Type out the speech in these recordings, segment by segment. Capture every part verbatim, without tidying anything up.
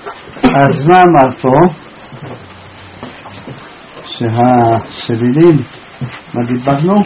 אז מה אמר פה? שהשבילים, מה דיברנו?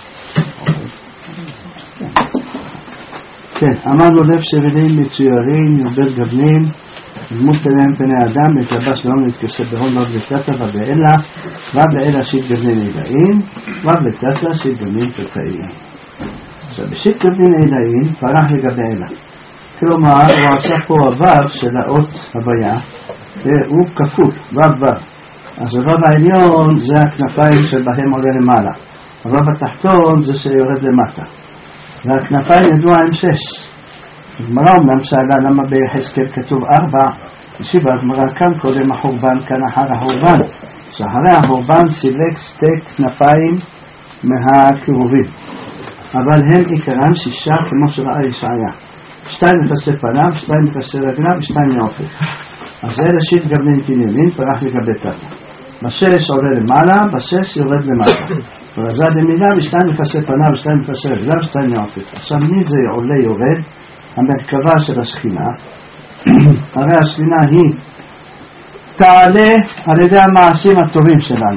כן, אמרנו לב שבילים מצוירים, יובל גבלים, דמות פניהם פני האדם, מתלבש לאום להתכסה בהון ועד לתתה ובאלה, ועד לאלה שית גבלים נדעים, ועד לתתה שית גבלים תתאים. עכשיו, בשית גבלים נדעים פרח לגבי אלה. כלומר, הוא עשה פה הוו של האות הוויה, והוא כפול, וו וו. אז הוו העליון זה הכנפיים שבהם עולה למעלה. הוו התחתון זה שיורד למטה. והכנפיים ידוע עם שש. הגמרא אומנם שאלה למה ביחזקאל כתוב ארבע, השיבה הגמרא כאן קודם החורבן, כאן אחר החורבן. שאחרי החורבן סילק שתי כנפיים מהקירובים. אבל הם עיקרם שישה כמו שראה ישעיה. שתיים מפסי פניו, שתיים מפסי רגליו ושתיים מעופף. אז זה ראשית גבלין תנינים, פרח לגבי תתה. בשש עולה למעלה, בשש יורד למטה. ורזד למילה ושתיים מפסי פניו ושתיים מפסי רגליו ושתיים מעופף. עכשיו מי זה עולה יורד? המרכבה של השכינה. הרי השכינה היא תעלה על ידי המעשים הטובים שלנו.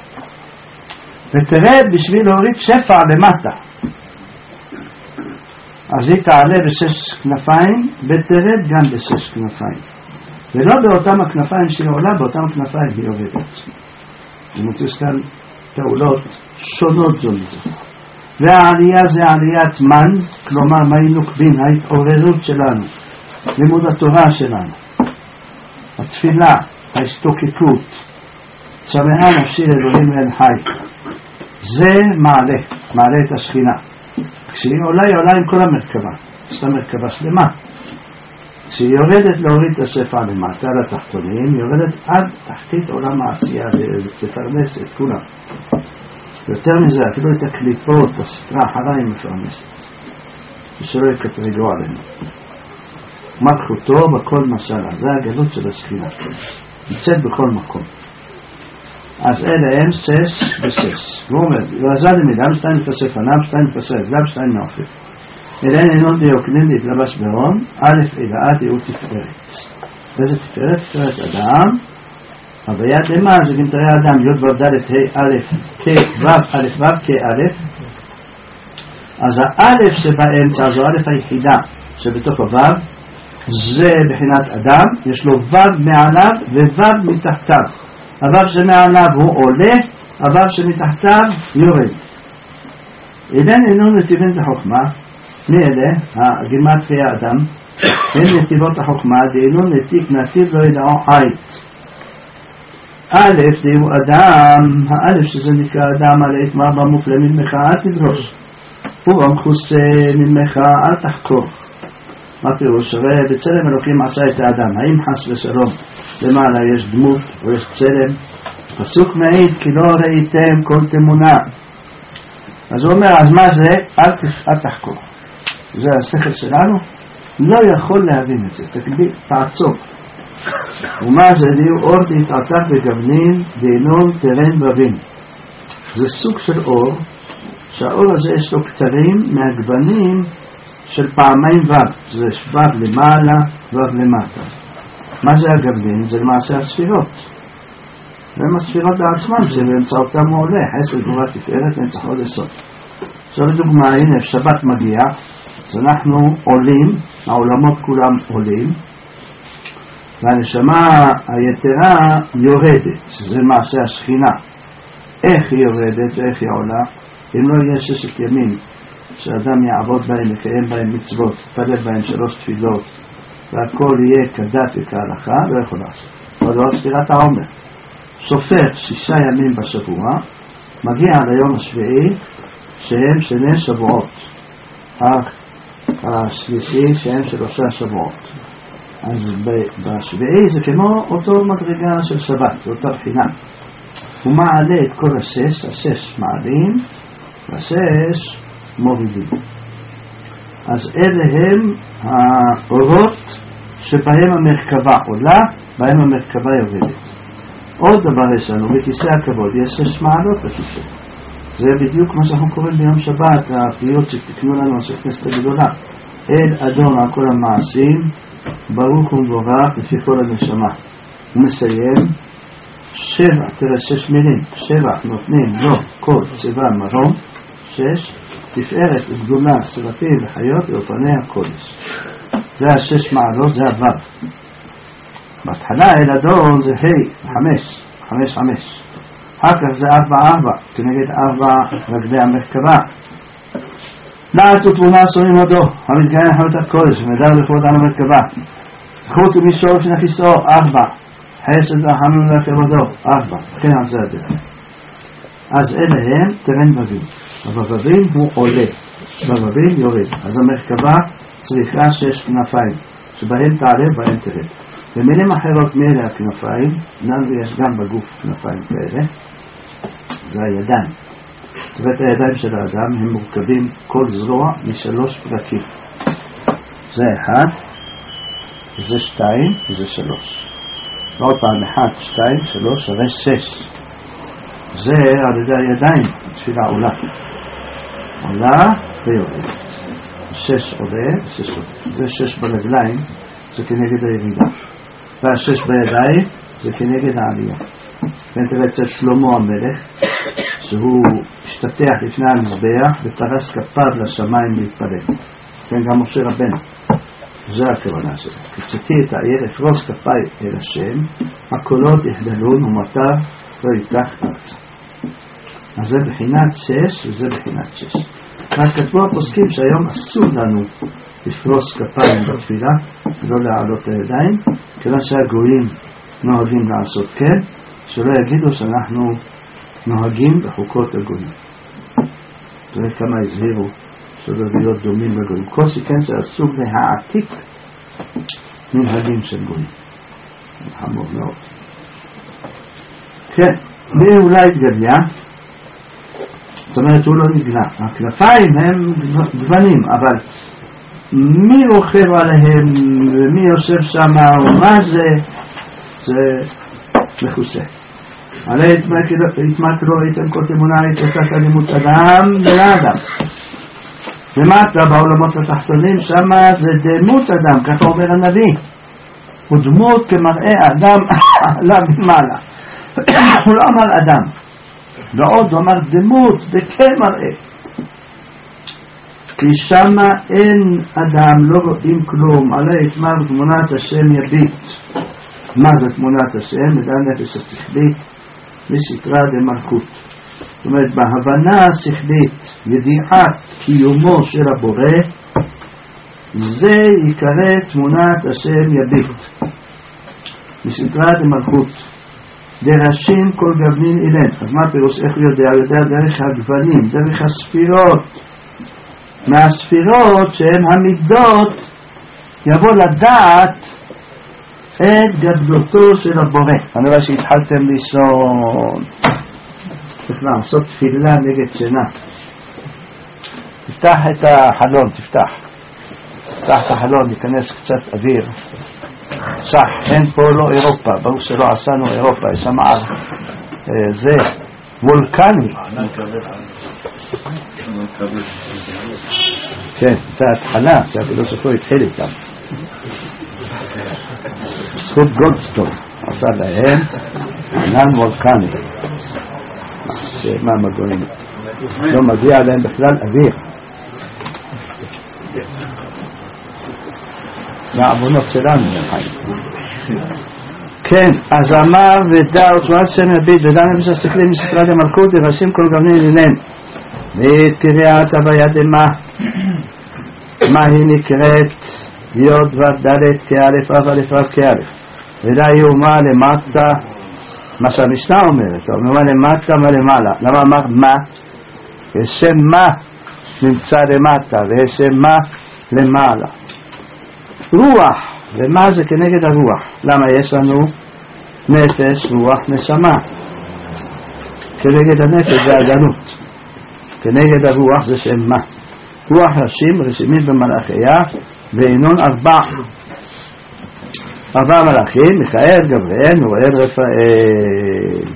ותרד בשביל להוריד שפע למטה. אז היא תעלה בשש כנפיים ותרד גם בשש כנפיים. ולא באותם הכנפיים שהיא עולה, באותם הכנפיים היא יורדת. אני מוצא כאן פעולות שונות זו מזו. והעלייה זה עליית מן, כלומר מהי נוקבין, ההתעוררות שלנו, לימוד התורה שלנו, התפילה, ההשתוקקות, צמאה נפשי אלוהים אל חי. זה מעלה, מעלה את השכינה. כשהיא עולה, היא עולה עם כל המרכבה, יש לה מרכבה שלמה. כשהיא יורדת להוריד את השפע למטה, לתחתונים, היא יורדת עד תחתית עולם העשייה ותפרנס את כולם. יותר מזה, אפילו את הקליפות, הסתרה אחרה היא מפרנסת. ושלא יקטרגו עלינו. מלכותו בכל משלה, זה הגלות של השכינה. נמצאת בכל מקום. אז אלה הם שש ושש. הוא אומר, ועזד למידם, שתיים מפסי פניו, שתיים מפסי רגליו, שתיים מעופף. אליהן אינו דיוקנין להתלבש בהון, א' אלאה יהיו תפארת. איזה תפארת? תפארת אדם. הוויית למה זה גמטרי אדם, י' ו' ד' ה' א' כ' ו' א' ו' כ' א'. אז האלף שבאמצע, זו א' היחידה שבתוך הו', זה בחינת אדם, יש לו ו' מעליו וו' מתחתיו. הו' שמעליו הוא עולה, הו' שמתחתיו יורד. אילן אינו נתיבים לחוכמה, מי אלה? הגימטריה אדם, הם נתיבות החוכמה, דאינו נתיק נתיב לא ידעו עית. א' דהיו אדם, האלף שזה נקרא אדם על עת מרבה מופלא ממך אל תדרוש, ובמחוסה ממך אל תחקור. מה פירוש? הרי בצלם אלוקים עשה את האדם, האם חס ושלום למעלה יש דמות או יש צלם? פסוק מעיד כי לא ראיתם כל תמונה. אז הוא אומר, אז מה זה? אל, אל תחקור. זה השכל שלנו לא יכול להבין את זה, תקביל, תעצור. ומה זה דיו אור להתעתק בגבנין דינון תרן בבין. זה סוג של אור שהאור הזה יש לו כתרים מהגוונים של פעמיים ו', זה ו' למעלה ו' למטה. מה זה הגבנין? זה למעשה הספירות, והם הספירות לעצמם שבאמצעותם הוא עולה חסד גבורה תפארת נצח עוד יסוד. עכשיו לדוגמה, הנה שבת מגיע, אז אנחנו עולים, העולמות כולם עולים, והנשמה היתרה יורדת, שזה מעשה השכינה. איך היא יורדת ואיך היא עולה? אם לא יהיה ששת ימים שאדם יעבוד בהם, יקיים בהם מצוות, תפלל בהם שלוש תפילות, והכל יהיה כדת וכהלכה, לא יכול לעשות. עוד לא ספירת העומר. סופר שישה ימים בשבוע, מגיע ליום השביעי, שהם שני שבועות. השלישי שהם שלושה שבועות. אז בשביעי זה כמו אותו מדרגה של שבת, זה אותה בחינה. הוא מעלה את כל השש, השש מעלים, והשש מורידים. אז אלה הם האורות שבהם המרכבה עולה, בהם המרכבה יורדת. עוד דבר יש לנו, בכיסא הכבוד יש שש מעלות בכיסא. זה בדיוק מה שאנחנו קוראים ביום שבת, הפיות שתקנו לנו השכנסת הגדולה. אל אדון על כל המעשים, ברוך ומבורך לפי כל הנשמה. הוא מסיים שבע, תראה שש מילים, שבע נותנים לו כל צבא מרום, שש תפארת גדולה סרטים וחיות ואופני הקודש. זה השש מעלות, זה הוו. בהתחלה אל הדון זה ה' חמש, חמש חמש. אחר כך זה ארבע ארבע, כנגד ארבע רגלי המרכבה. נעת ותבונה שונאים עודו, המתגאה לחיות הקודש, ומדע לכבוד על המרכבה. זכות ומישור שנכיסו, ארבע. חסד ורחמים לכבודו, ארבע. כן, על זה הדרך. אז אלה הם תרן בבים. בבבים הוא עולה, בבבים יורד. אז המרכבה צריכה שש כנפיים, שבהם תעלה ובהם תרד. במילים אחרות מאלה הכנפיים, לנו יש גם בגוף כנפיים כאלה, זה הידיים. ואת הידיים של האדם הם מורכבים כל זרוע משלוש פרקים. זה אחד, זה שתיים, וזה שלוש. ועוד פעם, אחד, שתיים, שלוש, הרי שש. זה על ידי הידיים, תפילה עולה. עולה ויורדת. שש עולה, שש עולה. זה שש ברגליים, זה כנגד הירידה. והשש בידיים, זה כנגד העלייה. ונתראה אצל שלמה המלך, שהוא השתתח לפני המזבח ותרס כפיו לשמיים להתפלל. כן, גם משה רבנו. זה הכוונה שלו. קצתי את העיר, אפרוס כפיי אל השם, הקולות יחדלון ומטר לא ייקח ארצה. אז זה בחינת שש וזה בחינת שש. רק כתבו הפוסקים שהיום אסור לנו לפרוס כפיים בתפילה, לא להעלות הידיים, כיוון שהגויים נוהגים לעשות כן, שלא יגידו שאנחנו נוהגים בחוקות הגויים. תראה כמה הזהירו שלא להיות דומים לגויים. כל שכן שאסור להעתיק מנהגים של גויים. חמור מאוד. כן, מי אולי התגליה? זאת אומרת, הוא לא נגלה. הכנפיים הם גוונים, אבל מי רוכב עליהם ומי יושב שם ומה זה, זה מכוסה. עלי התמת לו איתם כל תמונה התעסק אלימות אדם ולאדם. למטה בעולמות התחתונים שמה זה דמות אדם, ככה אומר הנביא. הוא דמות כמראה אדם עלה במעלה. הוא לא אמר אדם. ועוד הוא אמר דמות וכמראה. כי שמה אין אדם, לא רואים כלום. עלי התמת תמונת השם יביט. מה זה תמונת השם? מדע נפש השכלית וסתרה דמלכות. זאת אומרת, בהבנה השכלית, ידיעת קיומו של הבורא, זה יקרא תמונת השם יביט. וסתרה דמלכות. דרשים כל גוונים אילן. אז מה פירוש? איך הוא יודע? הוא יודע דרך הגוונים, דרך הספירות. מהספירות שהן המידות, יבוא לדעת את גדלותו של הבורא. אני רואה שהתחלתם לישון. צריך לעשות תפילה נגד שינה. תפתח את החלון, תפתח. תפתח את החלון, ניכנס קצת אוויר. צח, אין פה לא אירופה, ברור שלא עשינו אירופה, יש שם זה וולקני. כן, זה התחלה, שהפילוסופיה התחיל איתם. זכות גולדסטון עשה להם ענן וולקני. מה מגורים? לא מגיע להם בכלל אוויר. מהעוונות שלנו לחיים. כן, אז אמר ודע ותמונת השם יביט ודע נפש השכלי מסתרה דמלכות דרשים כל גוונים אילן ותקריאת הוויה דמה. מה היא נקראת? יוד ודלת כאלף אב אלף אב כאלף. ודע היא אומה למטה, מה שהמשנה אומרת, אומה למטה מה למעלה. למה אמר מה? השם מה נמצא למטה והשם מה למעלה. רוח, ומה זה כנגד הרוח? למה יש לנו נפש, רוח, נשמה? כנגד הנפש זה הגלות, כנגד הרוח זה שם מה? רוח ראשים רשימים במלאכיה ואינון ארבע ארבע מלאכים, מיכאל, גבריאל, נוראל, רפאל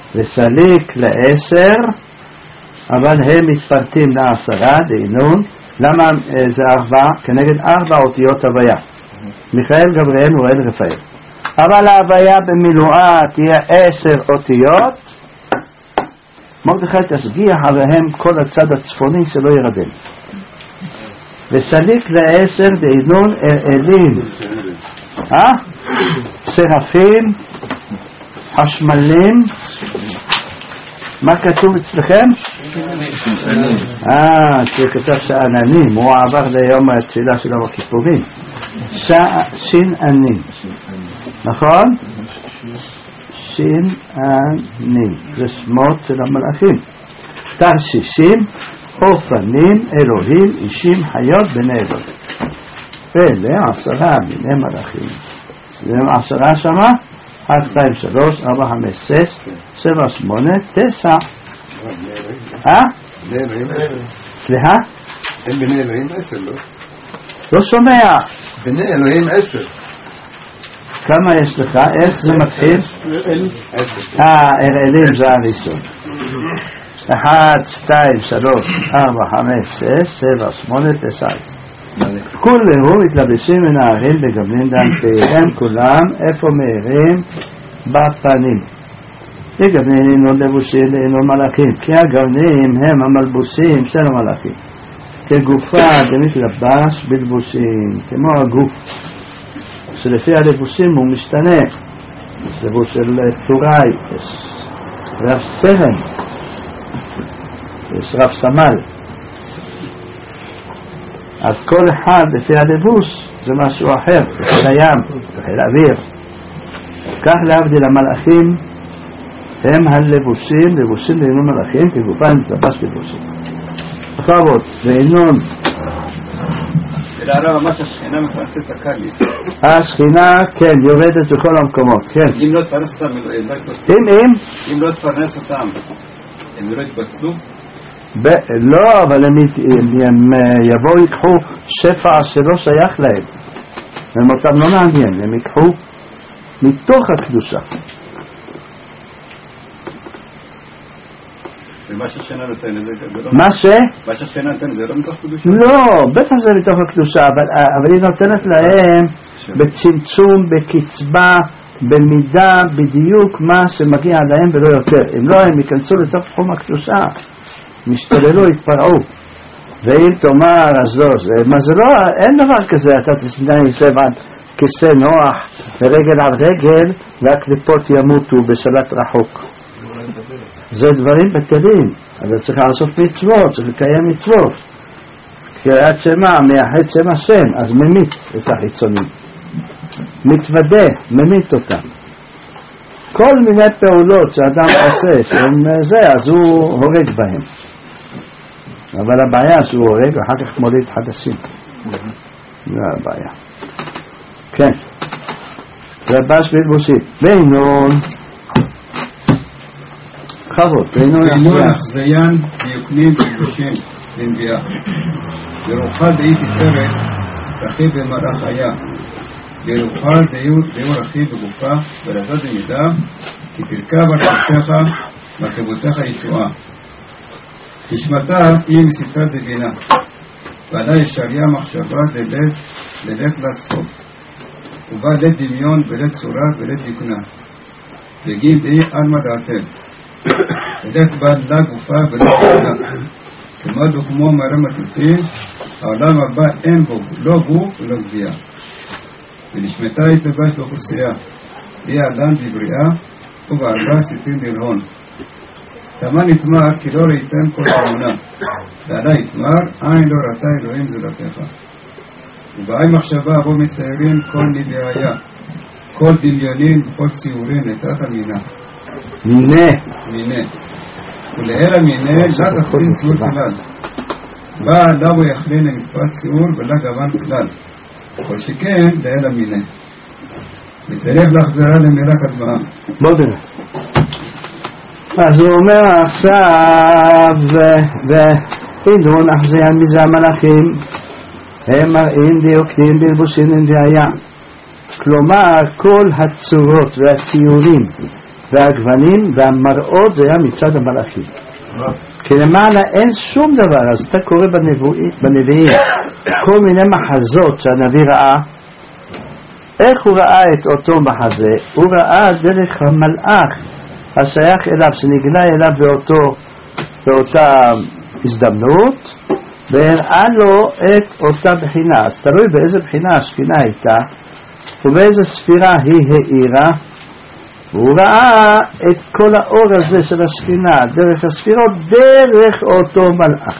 וסליק לעשר, אבל הם מתפרטים לעשרה, דינון למה זה ארבע? כנגד ארבע אותיות הוויה. מיכאל, גבריאל, אוראל, רפאל. אבל ההוויה במילואה תהיה עשר אותיות. מרדכי תשגיח עליהם כל הצד הצפוני שלא ירדם. וסליק לעשר דהינון אלים. אה? סרפים, חשמלים. מה כתוב אצלכם? אה, שכתב שעננים. הוא עבר ליום התפילה של יום הכיפורים. שעננים. נכון? שעננים. זה שמות של המלאכים. תרשישים, אופנים, אלוהים, אישים, חיות, בני אלוהים. אלה עשרה מיני מלאכים. זה עשרה שמה? אחד, שתיים, שלוש, ארבע, חמש, שש, שבע, שמונה, תשע. אה? סליחה? אין בני אלוהים עשר, לא? לא שומע. בני אלוהים עשר. כמה יש לך? איך זה מתחיל? עשר. אה, אראלים זה הראשון. אחד, שתיים, שלוש, ארבע, חמש, שש, שבע, שמונה, תשע. כולהו מתלבשים ונערים בגבלין דנפיהם כולם איפה מהירים בפנים. לגבלין אינו לבושים אינו מלאכים, כי הגבלין הם המלבוסים של המלאכים. כגופה דמתלבש בלבושים, כמו הגוף שלפי הלבושים הוא משתנה. יש לבוש של טוראי, יש רב סרן, יש רב סמל. אז כל אחד לפי הלבוש זה משהו אחר, בחיל הים, בחיל האוויר. כך להבדיל המלאכים הם הלבושים, לבושים לאינון מלאכים, כגופן מתלבש בלבושים. אחרות, ואינון. ולהראה ממש השכינה מפרנסת את הקלי. השכינה, כן, יורדת בכל המקומות, כן. אם לא תפרנס אותם, הם לא יתבטלו. אם, אם? אם לא תפרנס אותם, הם לא יתבטלו. לא, אבל הם יבואו ייקחו שפע שלא שייך להם, הם אותם לא מעניין, הם ייקחו מתוך הקדושה. ומה שהשכינה נותן זה לא... מה ש? מה שהשכינה נותן זה לא מתוך קדושה? לא, בטח זה מתוך הקדושה, אבל היא נותנת להם בצמצום, בקצבה, במידה, בדיוק מה שמגיע להם ולא יותר. אם לא, הם ייכנסו לתוך תחום הקדושה, משתוללו, התפרעו. ואם תאמר, אז לא, זה, מה זה לא, אין דבר כזה, אתה תסנאי סבן כיסא נוח ורגל על רגל והקליפות ימותו בשלט רחוק. זה דברים בטלים, אז צריך לעשות מצוות, צריך לקיים מצוות. קריאת שמע, מייחד שם השם, אז ממית את החיצונים. מתוודה, ממית אותם. כל מיני פעולות שאדם עושה, שהם זה, אז הוא הורג בהם. אבל הבעיה שהוא הורג, אחר כך מוליד חדשים. זה הבעיה. כן. לבש בלבושית. ואינון. חבות. ואינון אחזיין ויוקנים בלבושים לנביאה. ורוחה דאי תפארת, רכיב במראה חיה. ורוחה דאי רכיב בגופה, ולזד למידה, כי תרכב על כבשך, מרכבותיך ישועה. נשמתה היא מספרת דבינה, ועלה ישריה מחשבה ללית, ללית לסוף, ובא לית דמיון ולית צורה ולית דקנה, וגיד היא עלמא דעתל, ללית בא לה גופה ולית דקנה, כמעט וכמו מראה מטוטין, העולם הבא אין בו לא גוף ולא גבייה, ונשמתה היא תלבש באוכלוסייה, היא אדם דבריאה, ובארבע סיטין דלהון. תמה נתמר כי לא ראיתן כל תמונה, ועלה יתמר, עין לא ראתה אלוהים זולתך. ובעי מחשבה בו מציירים כל נביאיה, כל דמיונין וכל ציורים נתת מינה. מינה. מינה. ולאל המינה לא תחסין ציור כלל. בא לאו יחלין למתפס ציור ולא גוון כלל. כל שכן לאל המינה. וצריך להחזרה למילה קדמה. בוא נראה. אז הוא אומר עכשיו, ואינון אחזיין מזה המלאכים, הם מראים דיוקנים בלבושים לנביאיה. כלומר, כל הצורות והציורים והגוונים והמראות זה היה מצד המלאכים. כי למעלה אין שום דבר. אז אתה קורא בנביאים כל מיני מחזות שהנביא ראה. איך הוא ראה את אותו מחזה? הוא ראה דרך המלאך השייך אליו, שנגלה אליו באותו, באותה הזדמנות, והראה לו את אותה בחינה. אז תלוי באיזה בחינה השכינה הייתה ובאיזה ספירה היא האירה. הוא ראה את כל האור הזה של השכינה דרך הספירות, דרך אותו מלאך.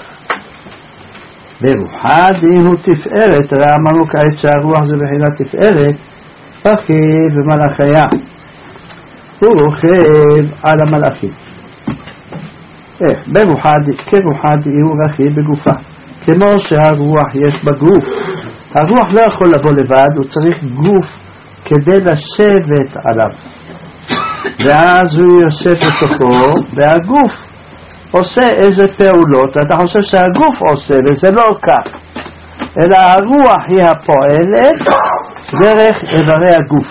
ורוחד הוא תפארת. הרי אמרנו כעת שהרוח זה בחינת תפארת, רכיב במלאכיה, הוא רוכב על המלאכים. איך? ברוחד, כרוחד הוא רכיב בגופה, כמו שהרוח יש בגוף. הרוח לא יכול לבוא לבד, הוא צריך גוף כדי לשבת עליו, ואז הוא יושב לתוכו, והגוף עושה איזה פעולות, ואתה חושב שהגוף עושה, וזה לא כך, אלא הרוח היא הפועלת דרך איברי הגוף.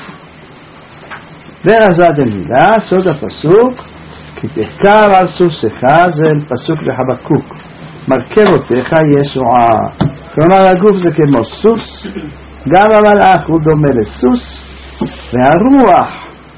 ורזה דמילה, סוד הפסוק, כי תקר על סוסך, זה פסוק בחבקוק, מרכבותיך ישועה. כלומר הגוף זה כמו סוס, גם המלאך הוא דומה לסוס, והרוח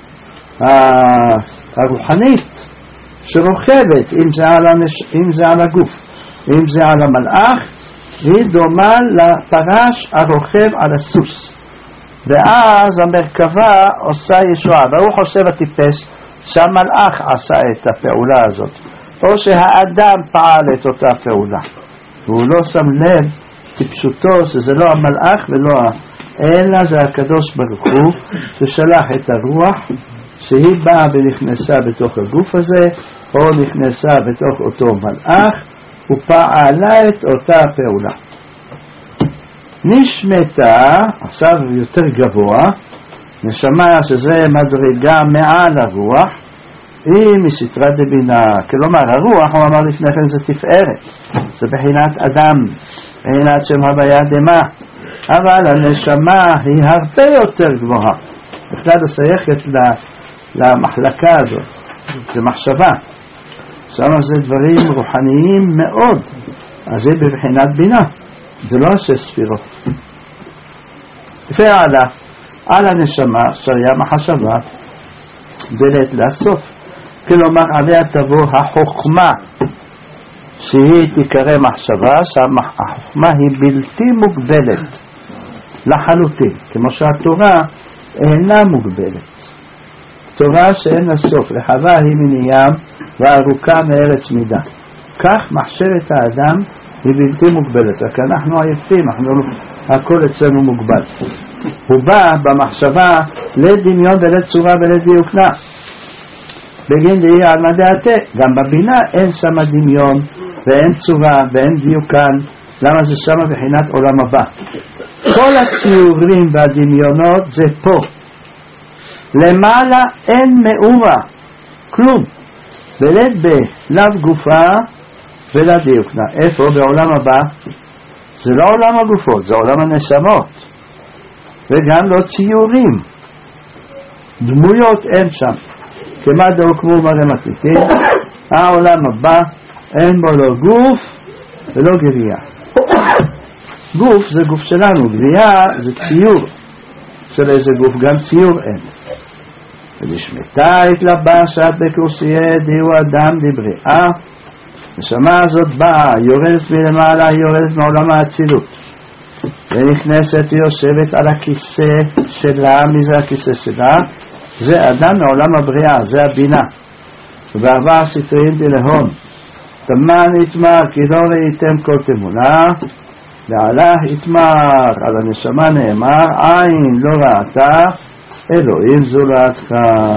הרוחנית שרוכבת, אם זה על, הנש... אם זה על הגוף, אם זה על המלאך, היא דומה לפרש הרוכב על הסוס. ואז המרכבה עושה ישועה. והוא חושב הטיפש שהמלאך עשה את הפעולה הזאת, או שהאדם פעל את אותה פעולה, והוא לא שם לב טיפשותו שזה לא המלאך ולא ה... אלא זה הקדוש ברוך הוא ששלח את הרוח שהיא באה ונכנסה בתוך הגוף הזה, או נכנסה בתוך אותו מלאך ופעלה את אותה פעולה. נשמתה, עכשיו יותר גבוה, נשמה שזה מדרגה מעל הרוח, היא מסתרה דבינה. כלומר הרוח, הוא אמר לפני כן, זה תפארת, זה בחינת אדם, בחינת שם הוויה דמה, אבל הנשמה היא הרבה יותר גבוהה, בכלל שייכת למחלקה הזאת, זה מחשבה, שם זה דברים רוחניים מאוד, אז זה בבחינת בינה, זה לא שש ספירות. ועלה על הנשמה שהיה מחשבה דלת לסוף, כלומר עליה תבוא החוכמה שהיא תקרא מחשבה, שהחוכמה היא בלתי מוגבלת לחלוטין, כמו שהתורה אינה מוגבלת. תורה שאין לה סוף, רחבה היא מנים וארוכה מארץ מידה. כך מחשבת האדם היא בלתי מוגבלת, רק אנחנו עייפים, אנחנו, הכל אצלנו מוגבל. הוא בא במחשבה לדמיון ולצורה ולדיוקנה, בגין דהי על מדעתה. גם בבינה אין שם דמיון ואין צורה ואין דיוקן. למה זה שם בחינת עולם הבא? כל הציורים והדמיונות זה פה, למעלה אין מאורה, כלום, ולד בלב גופה ולד דיוקנה. איפה? בעולם הבא. זה לא עולם הגופות, זה עולם הנשמות, וגם לא ציורים, דמויות אין שם. כמה דאו כמו מרמתיתים, העולם הבא אין בו לא גוף ולא גריעה. גוף זה גוף שלנו, גריעה זה ציור של איזה גוף, גם ציור אין. ונשמתה התלבשת בכורסיה דיו אדם דבריאה. נשמה הזאת באה, יורדת מלמעלה, יורדת מעולם האצילות, ונכנסת ויושבת על הכיסא שלה. מי זה הכיסא שלה? זה אדם מעולם הבריאה, זה הבינה. ובארבע סטרין דלהון תמן יתמר כי לא ראיתם כל תמונה, ועלה יתמר. על הנשמה נאמר עין לא ראתה אלוהים זולתך.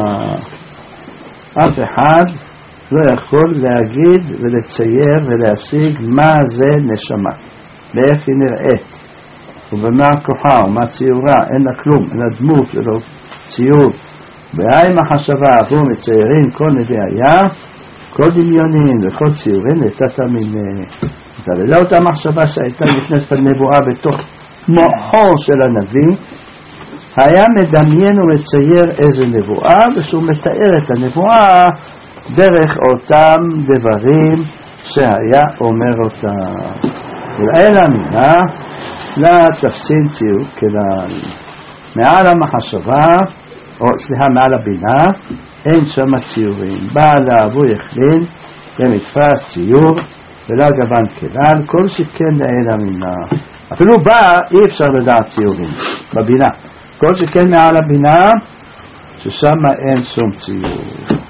אף אחד לא יכול להגיד ולצייר ולהשיג מה זה נשמה, ואיך היא נראית ובמה כוחה ומה ציורה. אין לה כלום, אין לה דמות ולא ציור. בהי מחשבה עבור מציירים כל נביא היה, כל דמיונים וכל ציורים נתת מן. אתה לא אותה מחשבה שהייתה נכנסת הנבואה בתוך מוחו של הנביא, היה מדמיין ומצייר איזה נבואה, ושהוא מתאר את הנבואה דרך אותם דברים שהיה אומר אותה. אלא מינה לא תפסין ציור כלל מעל המחשבה, או סליחה, מעל הבינה אין שם ציורים. בעל אבו יכלין במתפס ציור ולא גוון כלל, כל שכן לאלה מינה. אפילו בה אי אפשר לדעת ציורים בבינה, כל שכן מעל הבינה ששם אין שום ציור.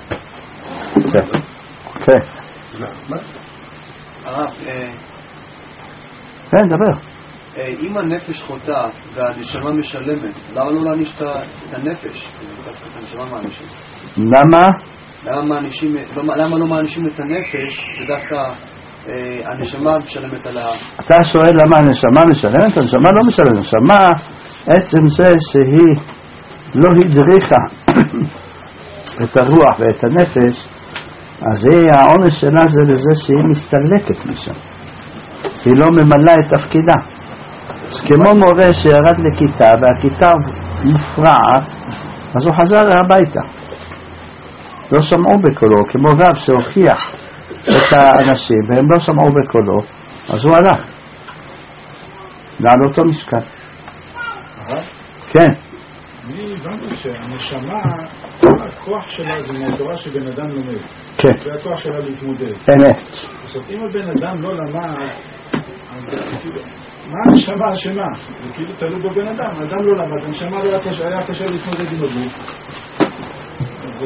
כן. הרב, כן, דבר. אם הנפש חוטאת והנשמה משלמת, למה לא להעניש את הנפש? את הנשמה מענישים. למה? למה לא מענישים את הנפש ודווקא הנשמה משלמת עליה? אתה שואל למה הנשמה משלמת? הנשמה לא משלמת. הנשמה, עצם זה שהיא לא הדריכה את הרוח ואת הנפש, אז העונש שלה זה לזה שהיא מסתלקת משם, היא לא ממלאה את תפקידה. אז כמו מורה שירד לכיתה והכיתה מופרעת, אז הוא חזר הביתה, לא שמעו בקולו, כמו רב שהוכיח את האנשים והם לא שמעו בקולו, אז הוא הלך לעלות אותו משקל. כן, אני הבנתי שהנשמה, הכוח שלה זה מהתורה שבן אדם לומד. כן. זה הכוח שלה להתמודד. אמת. עכשיו, אם הבן אדם לא למד, אז כאילו, מה הנשמה אשמה? זה כאילו תלוי בבן אדם. האדם לא למד, הנשמה לא היה קשה להתמודד עם הגוף. אז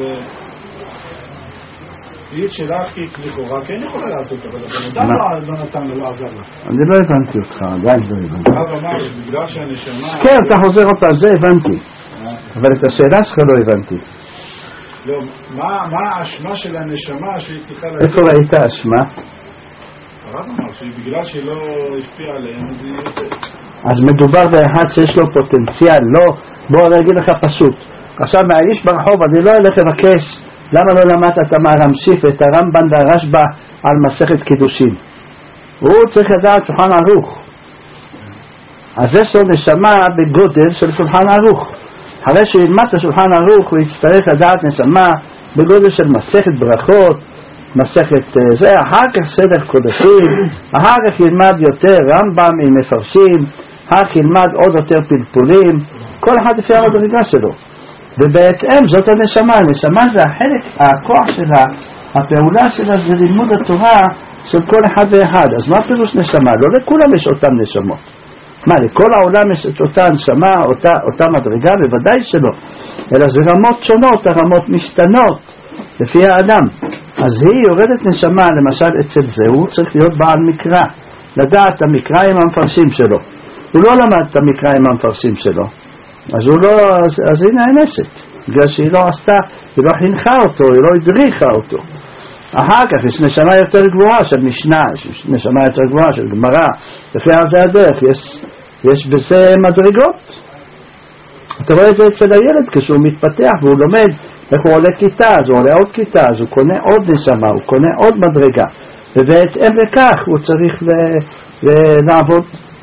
היא שלך לכאורה כן יכולה לעשות, אבל הבן אדם לא נתן ולא עזר לה. אני לא הבנתי אותך, עדיין לא הבנתי. הרב אמר שבגלל שהנשמה... כן, אתה חוזר אותה, זה הבנתי. אבל את השאלה שלך לא הבנתי. לא, מה האשמה של הנשמה שהיא צריכה... איפה ראית האשמה? הרב אמר שבגלל שהיא לא השפיעה עליהם, אז היא יוצאת. אז מדובר באחד שיש לו פוטנציאל, לא, בוא אני אגיד לך פשוט. עכשיו מהאיש ברחוב, אני לא אלך לבקש, למה לא למדת את המרמשיף ואת הרמב"ן והרשב"א על מסכת קידושין? הוא צריך לדעת שולחן ערוך. אז יש לו נשמה בגודל של שולחן ערוך. אחרי שילמד את השולחן ערוך הוא יצטרך לדעת נשמה בגודל של מסכת ברכות, מסכת זה, אחר כך סדר קודשים, אחר כך ילמד יותר רמב"ם עם מפרשים, אחר כך ילמד עוד יותר פלפולים, כל אחד לפי המדרגה שלו. ובהתאם זאת הנשמה. הנשמה זה החלק, הכוח שלה, הפעולה שלה זה לימוד התורה של כל אחד ואחד. אז מה פירוש נשמה? לא לכולם יש אותם נשמות. מה, לכל העולם יש את אותה נשמה, אותה, אותה מדרגה? בוודאי שלא. אלא זה רמות שונות, הרמות משתנות לפי האדם. אז היא יורדת נשמה, למשל אצל זה, הוא צריך להיות בעל מקרא, לדעת המקרא עם המפרשים שלו. הוא לא למד את המקרא עם המפרשים שלו, אז הוא לא, אז, אז היא נאנסת, בגלל שהיא לא עשתה, היא לא חינכה אותו, היא לא הדריכה אותו. אחר כך יש נשמה יותר גבוהה של משנה, יש נשמה יותר גבוהה של גמרא, לפי זה הדרך, יש, יש בזה מדרגות. אתה רואה את זה אצל הילד כשהוא מתפתח והוא לומד, איך הוא עולה כיתה, אז הוא עולה עוד כיתה, אז הוא קונה עוד נשמה, הוא קונה עוד מדרגה, ובהתאם לכך הוא צריך ל, ל, לעבוד.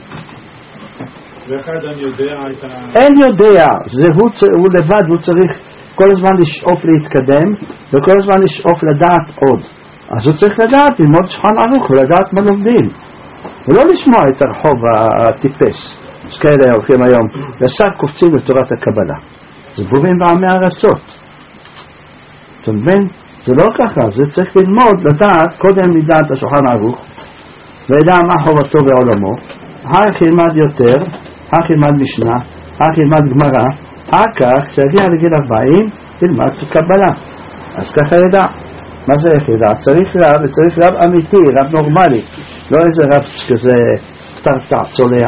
ואיך האדם יודע את ה... אין יודע, זה הוא, הוא לבד, הוא צריך כל הזמן לשאוף להתקדם, וכל הזמן לשאוף לדעת עוד. אז הוא צריך לדעת ללמוד שולחן ערוך ולדעת מה לומדים, ולא לשמוע את הרחוב הטיפש שכאלה הולכים היום ישר קופצים לתורת הקבלה. זה בורים בעמי ארצות. אתה מבין? זה לא ככה, זה צריך ללמוד, לדעת קודם לדעת השולחן ערוך וידע מה חובתו בעולמו, אחר כך ילמד יותר, אחר כך ילמד משנה, אחר כך ילמד גמרא, אחר כך כשהגיע לגיל ארבעים ילמד קבלה. אז ככה ידע. מה זה איך ידע? צריך רב, וצריך רב אמיתי, רב נורמלי, לא איזה רב כזה טרטע, צולע.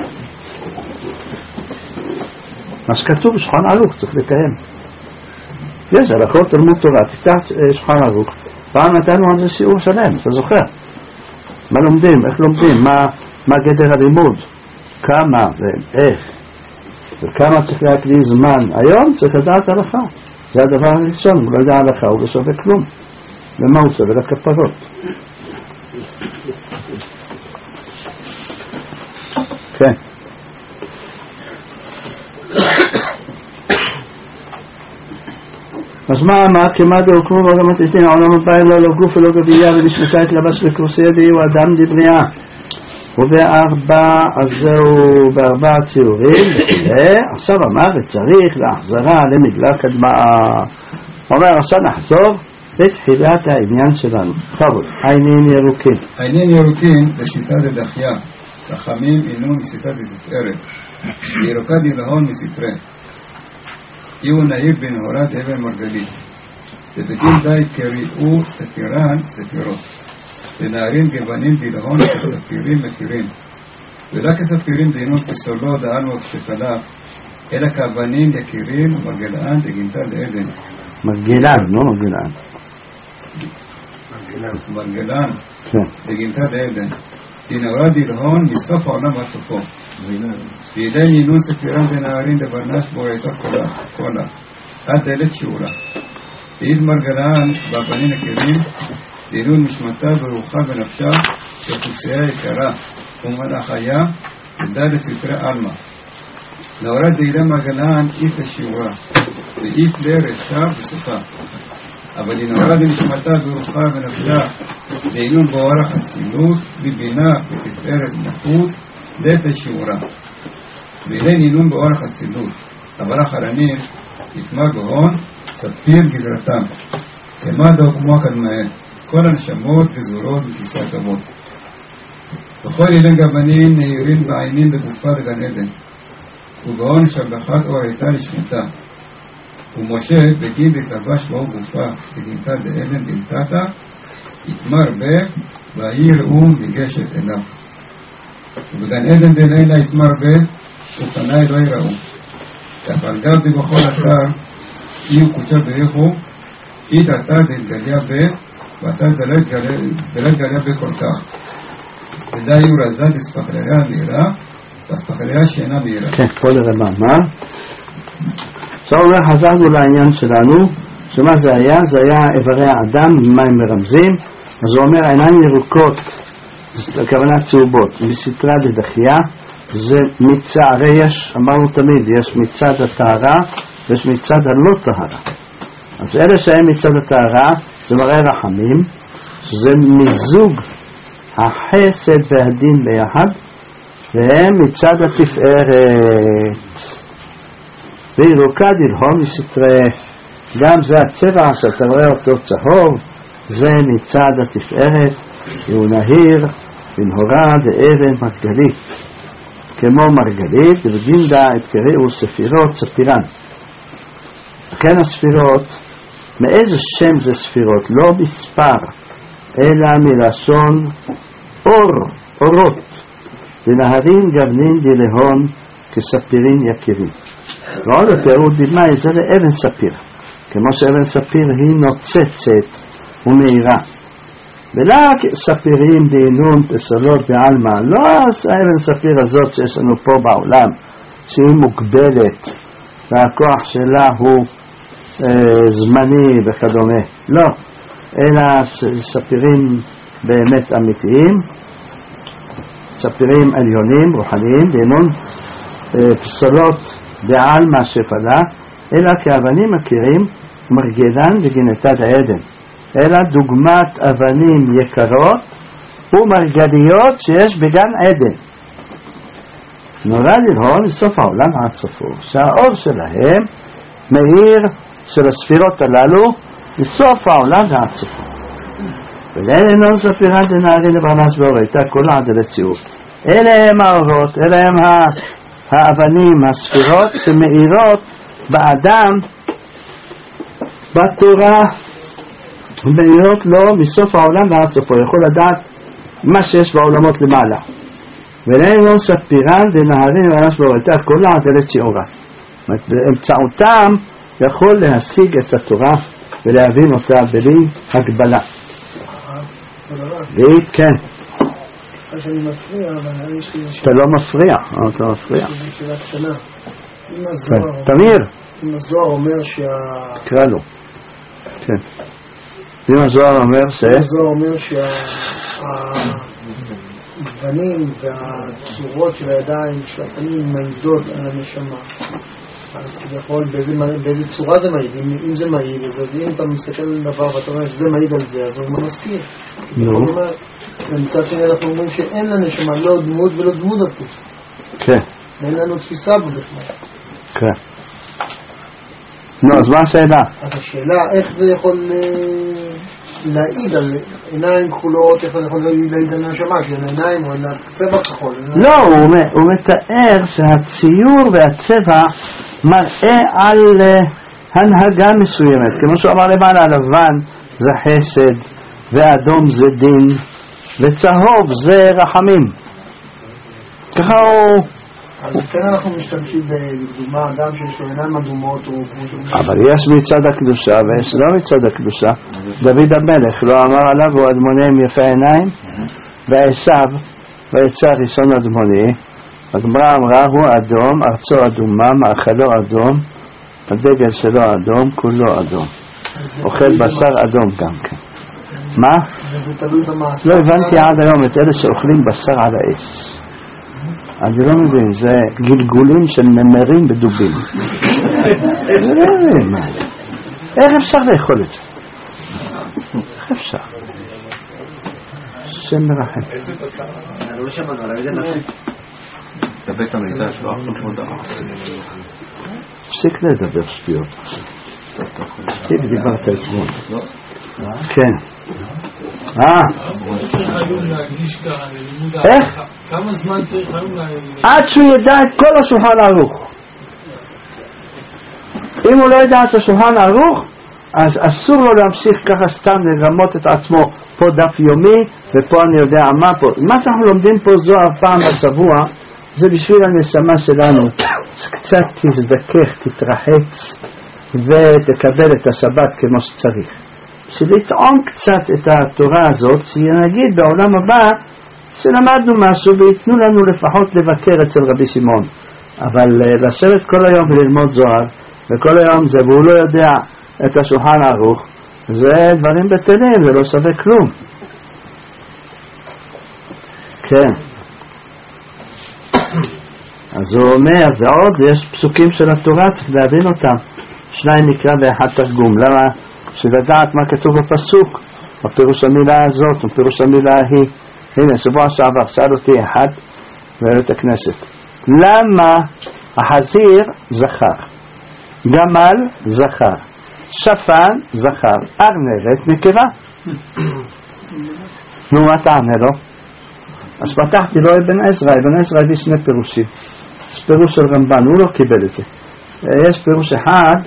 מה שכתוב בשולחן ערוך צריך לקיים. יש הלכות תלמוד תורה, תפתח שולחן ערוך. פעם נתנו על זה שיעור שלם, אתה זוכר? מה לומדים, איך לומדים, מה, מה גדר הלימוד, כמה ואיך, וכמה צריך להקדיש זמן. היום צריך לדעת הלכה, זה הדבר הראשון, הוא לא יודע הלכה, הוא לא שווה כלום. למה הוא שווה? לכפרות. כן. אז מה אמר? כמה דהוקמו וגם התתין העולם הבא לא לא גוף ולא גבייה ולשמתה התלבש בכורסי ידי הוא אדם דבריאה ובארבע אז זהו בארבע ציורים עכשיו אמר וצריך להחזרה למגלה קדמה אומר עכשיו נחזור לתחילת העניין שלנו טוב, עינים ירוקים עינים ירוקים זה שיטה דדחיה חכמים אינו משיטה דתפארת ירוקה דלהון מספרי יהיו נהיר בנהורת אבן מרגלית ובגיל די קריאו ספירן ספירות ונערים גוונים דלהון כספירים מכירים ולא כספירים דהינות כסולו דהנו כשפלף אלא כאבנים יקירים ומרגלן דגינתה לעדן מרגלן, לא מרגלן מרגלן דגינתה לעדן דנהורה דלהון מסוף העולם עד סופו בידי נינו ספירן דנערים דברנש בו הייתה קולה עד דלת שיעורה ועיד מרגלן באבנים הכלים דהינון משמתה ורוחה ונפשה שחוסיה יקרה ומלאך היה ודלת ספרי אלמה נהורה דהילה מרגלן אית לשיעורה ואית לרשע בסופה אבל היא נהורה דמשמתה ורוחה ונפשה דהינון באורח הצילות בבינה ותפארת נחות דעת השיעורה ואילי נינון באורח הצילות אבל אחרנים יתמה גאון ספיר גזרתם כמה דהוקמו הקדמאל כל הנשמות וזורות וכיסת אבות וכל אילן גבנים נהירים בעינים בגופה לגן עדן ובאון שבחת אור הייתה לשמתה ומשה בגין דתלבש בו גופה דגינתה דעדן דלתתה יתמר בה והיא ראו מגשת עיניו ובגן עדן דלילה יתמר בה ופני לא יראו אבל גב דבכל אתר יהיו קודשה בריחו אית אתה דתגליה בה ואתה דלת גליה בה כל כך ודאי הוא רזה דספחריה מהירה והספחריה שאינה מהירה כן, כל הרמה, מה? עכשיו אומר, חזרנו לעניין שלנו שמה זה היה? זה היה איברי האדם, מה הם מרמזים אז הוא אומר, עיניים ירוקות הכוונה צהובות מסתרה לדחייה זה מצד, הרי יש, אמרנו תמיד יש מצד הטהרה ויש מצד הלא טהרה אז אלה שהם מצד הטהרה זה מראה רחמים שזה מיזוג החסד והדין ביחד והם מצד התפארת וירוקה דלהון מסתרה גם זה הצבע שאתה רואה אותו צהוב זה מצד התפארת הוא נהיר בנהורה דאבן מרגלית כמו מרגלית ובגינדה את קראו ספירות ספירן לכן הספירות מאיזה שם זה ספירות לא מספר אלא מלשון אור אורות ונהרים גוונים דלהון כספירים יקירים ועוד יותר הוא דימה את זה לאבן ספיר כמו שאבן ספיר היא נוצצת ומהירה ולא ספירים דהינון פסולות בעלמא לא האבן ספיר הזאת שיש לנו פה בעולם שהיא מוגבלת והכוח שלה הוא אה, זמני וכדומה לא אלא ספירים באמת אמיתיים ספירים עליונים רוחניים דהינון אה, פסולות בעלמא שפלה אלא כאבנים מכירים מרגלן וגינתת העדן אלא דוגמת אבנים יקרות ומרגליות שיש בגן עדן נורא לראות מסוף העולם עד סופו שהאור שלהם מאיר של הספירות הללו מסוף העולם עד סופו ולאלנון ספירן דנערי לברנש באורייתה כל עד לציור אלה הם האורות אלה הם האבנים הספירות שמאירות באדם בתורה ומאירות לו מסוף העולם ועד סופו יכול לדעת מה שיש בעולמות למעלה ולאלנון ספירן דנערי לברנש באורייתה כל עד לציורה באמצעותם יכול להשיג את התורה ולהבין אותה בלי הגבלה והיא כן אז אני מפריע אבל יש לי אתה לא מפריע אתה מפריע יש לי שאלה קטנה אם הזוהר תמיר אם הזוהר אומר שה... תקרא לו כן אם הזוהר אומר ש... אם הזוהר אומר שהגוונים והצורות של הידיים של הפנים מעידות על הנשמה אז כביכול באיזה צורה זה מעיד, אם זה מעיד, אז אם אתה מסתכל על דבר ואתה אומר שזה מעיד על זה, אז הוא מזכיר. ומצד שני אנחנו אומרים שאין לנשמה לא דמות ולא דמות הפוך. כן. ואין לנו תפיסה בו בכלל. כן. נו, אז מה השאלה? אז השאלה, איך זה יכול להעיד על עיניים כחולות, איך זה יכול להעיד על נשמה, כי עיניים או צבע כחול. לא, הוא מתאר שהציור והצבע מראה על הנהגה מסוימת. כמו שהוא אמר למעלה, לבן זה חסד, ואדום זה דין, וצהוב זה רחמים. ככה הוא... אז כן אנחנו משתמשים בדוגמה אדם שיש לו עיניים אדומות, אבל יש מצד הקדושה ויש לא מצד הקדושה. דוד המלך לא אמר עליו הוא אדמוני עם יפה עיניים, ועשיו ויצא ראשון אדמוני. הגמרא אמרה הוא אדום, ארצו אדומה, מאכלו אדום, הדגל שלו אדום, כולו אדום, אוכל בשר אדום גם כן. מה? לא הבנתי עד היום את אלה שאוכלים בשר על האש. אני לא מבין, זה גלגולים של נמרים בדובים. זה לא מבין, מה? איך אפשר לאכול את זה? איך אפשר? שם מרחם. איזה בשר? אני לא שמענו, אבל איזה נפש? זה בית המידע שלו, אף אחד לא דרך. הפסיק לדבר שטויות. תפסיק, דיברת אתמול. כן. אה? איך? כמה זמן צריך היום להגיד? עד שהוא ידע את כל השולחן ערוך. אם הוא לא ידע את השולחן ערוך, אז אסור לו להמשיך ככה סתם לרמות את עצמו. פה דף יומי, ופה אני יודע מה פה. מה שאנחנו לומדים פה זוהר פעם בשבוע, זה בשביל הנשמה שלנו. קצת תזדכך, תתרחץ, ותקבל את השבת כמו שצריך. שלטעום קצת את התורה הזאת, שנגיד בעולם הבא, שלמדנו משהו ויתנו לנו לפחות לבקר אצל רבי שמעון. אבל לשבת כל היום וללמוד זוהר, וכל היום זה, והוא לא יודע את השולחן ערוך, זה דברים בטלים, זה לא שווה כלום. כן. אז הוא אומר, ועוד יש פסוקים של התורה, צריך להבין אותם. שניים נקרא ואחד תרגום. למה? שלדעת מה כתוב בפסוק, בפירוש המילה הזאת, בפירוש המילה ההיא. הנה, שבוע שעבר, שאל אותי אחד בבית הכנסת. למה החזיר זכר? גמל זכר. שפן זכר. ארנבת נקבה. נו, מה תענה לו? אז פתחתי לו אבן עזרא. אבן עזרא הביא שני פירושים. יש פירוש של רמב"ן, הוא לא קיבל את זה. יש פירוש אחד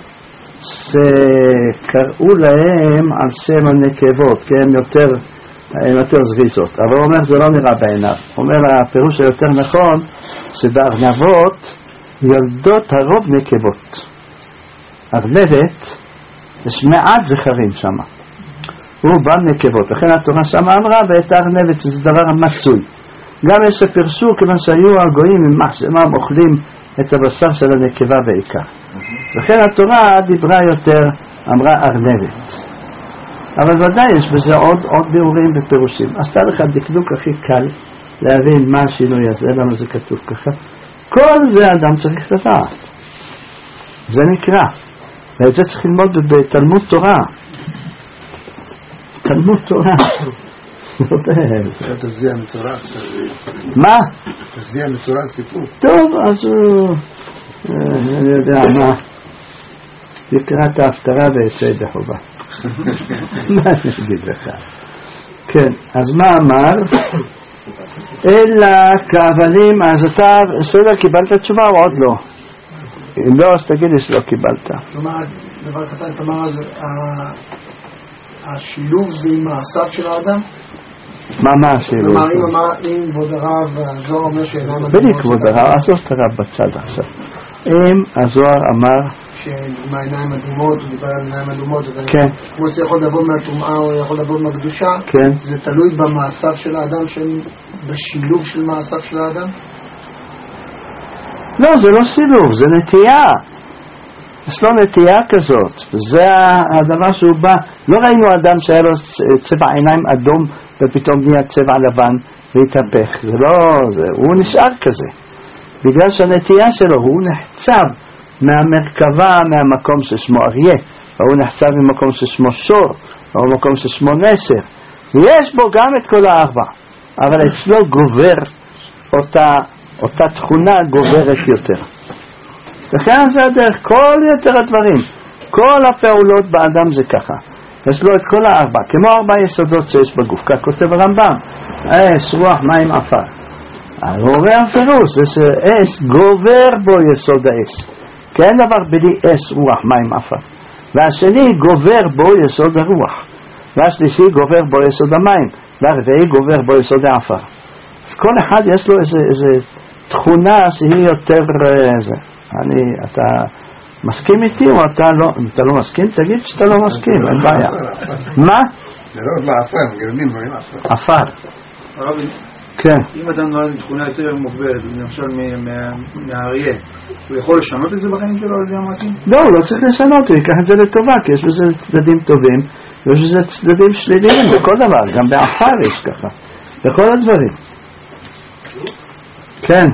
שקראו להם על שם הנקבות, כי הן יותר, הן יותר זריזות. אבל הוא אומר, זה לא נראה בעיניו. הוא אומר, הפירוש היותר נכון, שבארנבות יולדות הרוב נקבות. ארנבת, יש מעט זכרים שם. הוא בא נקבות. לכן התורה שם אמרה, ואת הארנבת, שזה דבר מצוי. גם יש שפרשו, כיוון שהיו הגויים עם מחשמם אוכלים את הבשר של הנקבה בעיקר. לכן התורה דיברה יותר, אמרה ארנבת. אבל ודאי יש בזה עוד, עוד ביאורים ופירושים. עשתה לך דקדוק הכי קל להבין מה השינוי הזה, למה זה כתוב ככה. כל זה אדם צריך לדעת. זה נקרא. ואת זה צריך ללמוד בתלמוד תורה. תלמוד תורה. תזיע מצורע. מה? תזיע מצורע סיפור. טוב, אז הוא... אני יודע מה. יקרא את ההפטרה ויצא ידי חובה. מה אני אגיד לך? כן, אז מה אמר? אלא כאבנים, אז אתה בסדר, קיבלת תשובה או עוד לא? אם לא, אז תגיד לי שלא קיבלת. כלומר, דבר קטן, כלומר, השילוב זה עם מעשיו של האדם? מה מה השילוב? כלומר, אם כבוד הרב, הזוהר אומר שאינם... בלי כבוד הרב, עזוב את הרב בצד עכשיו. אם הזוהר אמר... שמעיניים אדומות, הוא דיבר על עיניים אדומות, כן. כמו זה יכול לבוא מהטומאה או יכול לבוא מהקדושה, כן. זה תלוי במעשיו של האדם, בשילוב של מעשיו של האדם? לא, זה לא שילוב, זה נטייה. יש לו נטייה כזאת. זה הדבר שהוא בא. לא ראינו אדם שהיה לו צבע עיניים אדום ופתאום נהיה צבע לבן והתהפך. זה לא, זה, הוא נשאר כזה. בגלל שהנטייה שלו, הוא נחצב מהמרכבה, מהמקום ששמו אריה, והוא נחצב ממקום ששמו שור, או מקום ששמו נסר. יש בו גם את כל הארבע, אבל אצלו גובר אותה, אותה תכונה גוברת יותר. וכן זה הדרך, כל יותר הדברים, כל הפעולות באדם זה ככה. יש לו את כל הארבע, כמו ארבע יסודות שיש בגוף, כך כותב הרמב"ם, אש, רוח, מים, עפר. הוא אומר הפירוש, זה שאש גובר בו יסוד האש. כי אין דבר בלי אש, רוח, מים, עפר. והשני גובר בו יסוד הרוח. והשלישי גובר בו יסוד המים. והרביעי גובר בו יסוד העפר. אז כל אחד יש לו איזה, איזה תכונה שהיא יותר... איזה. אני, אתה מסכים איתי או אתה לא? אם אתה לא מסכים, תגיד שאתה לא מסכים, אין בעיה. מה? לראות בעפר, גרמים רואים עפר. עפר. הרבי, כן. אם אדם נולד עם תכונה יותר מוגברת, למשל מהאריה, הוא יכול לשנות את זה בחיים שלו על ידי המעשים? לא, הוא לא צריך לשנות, הוא ייקח את זה לטובה, כי יש בזה צדדים טובים, ויש בזה צדדים שליליים, בכל דבר, גם בעפר יש ככה, בכל הדברים. כן.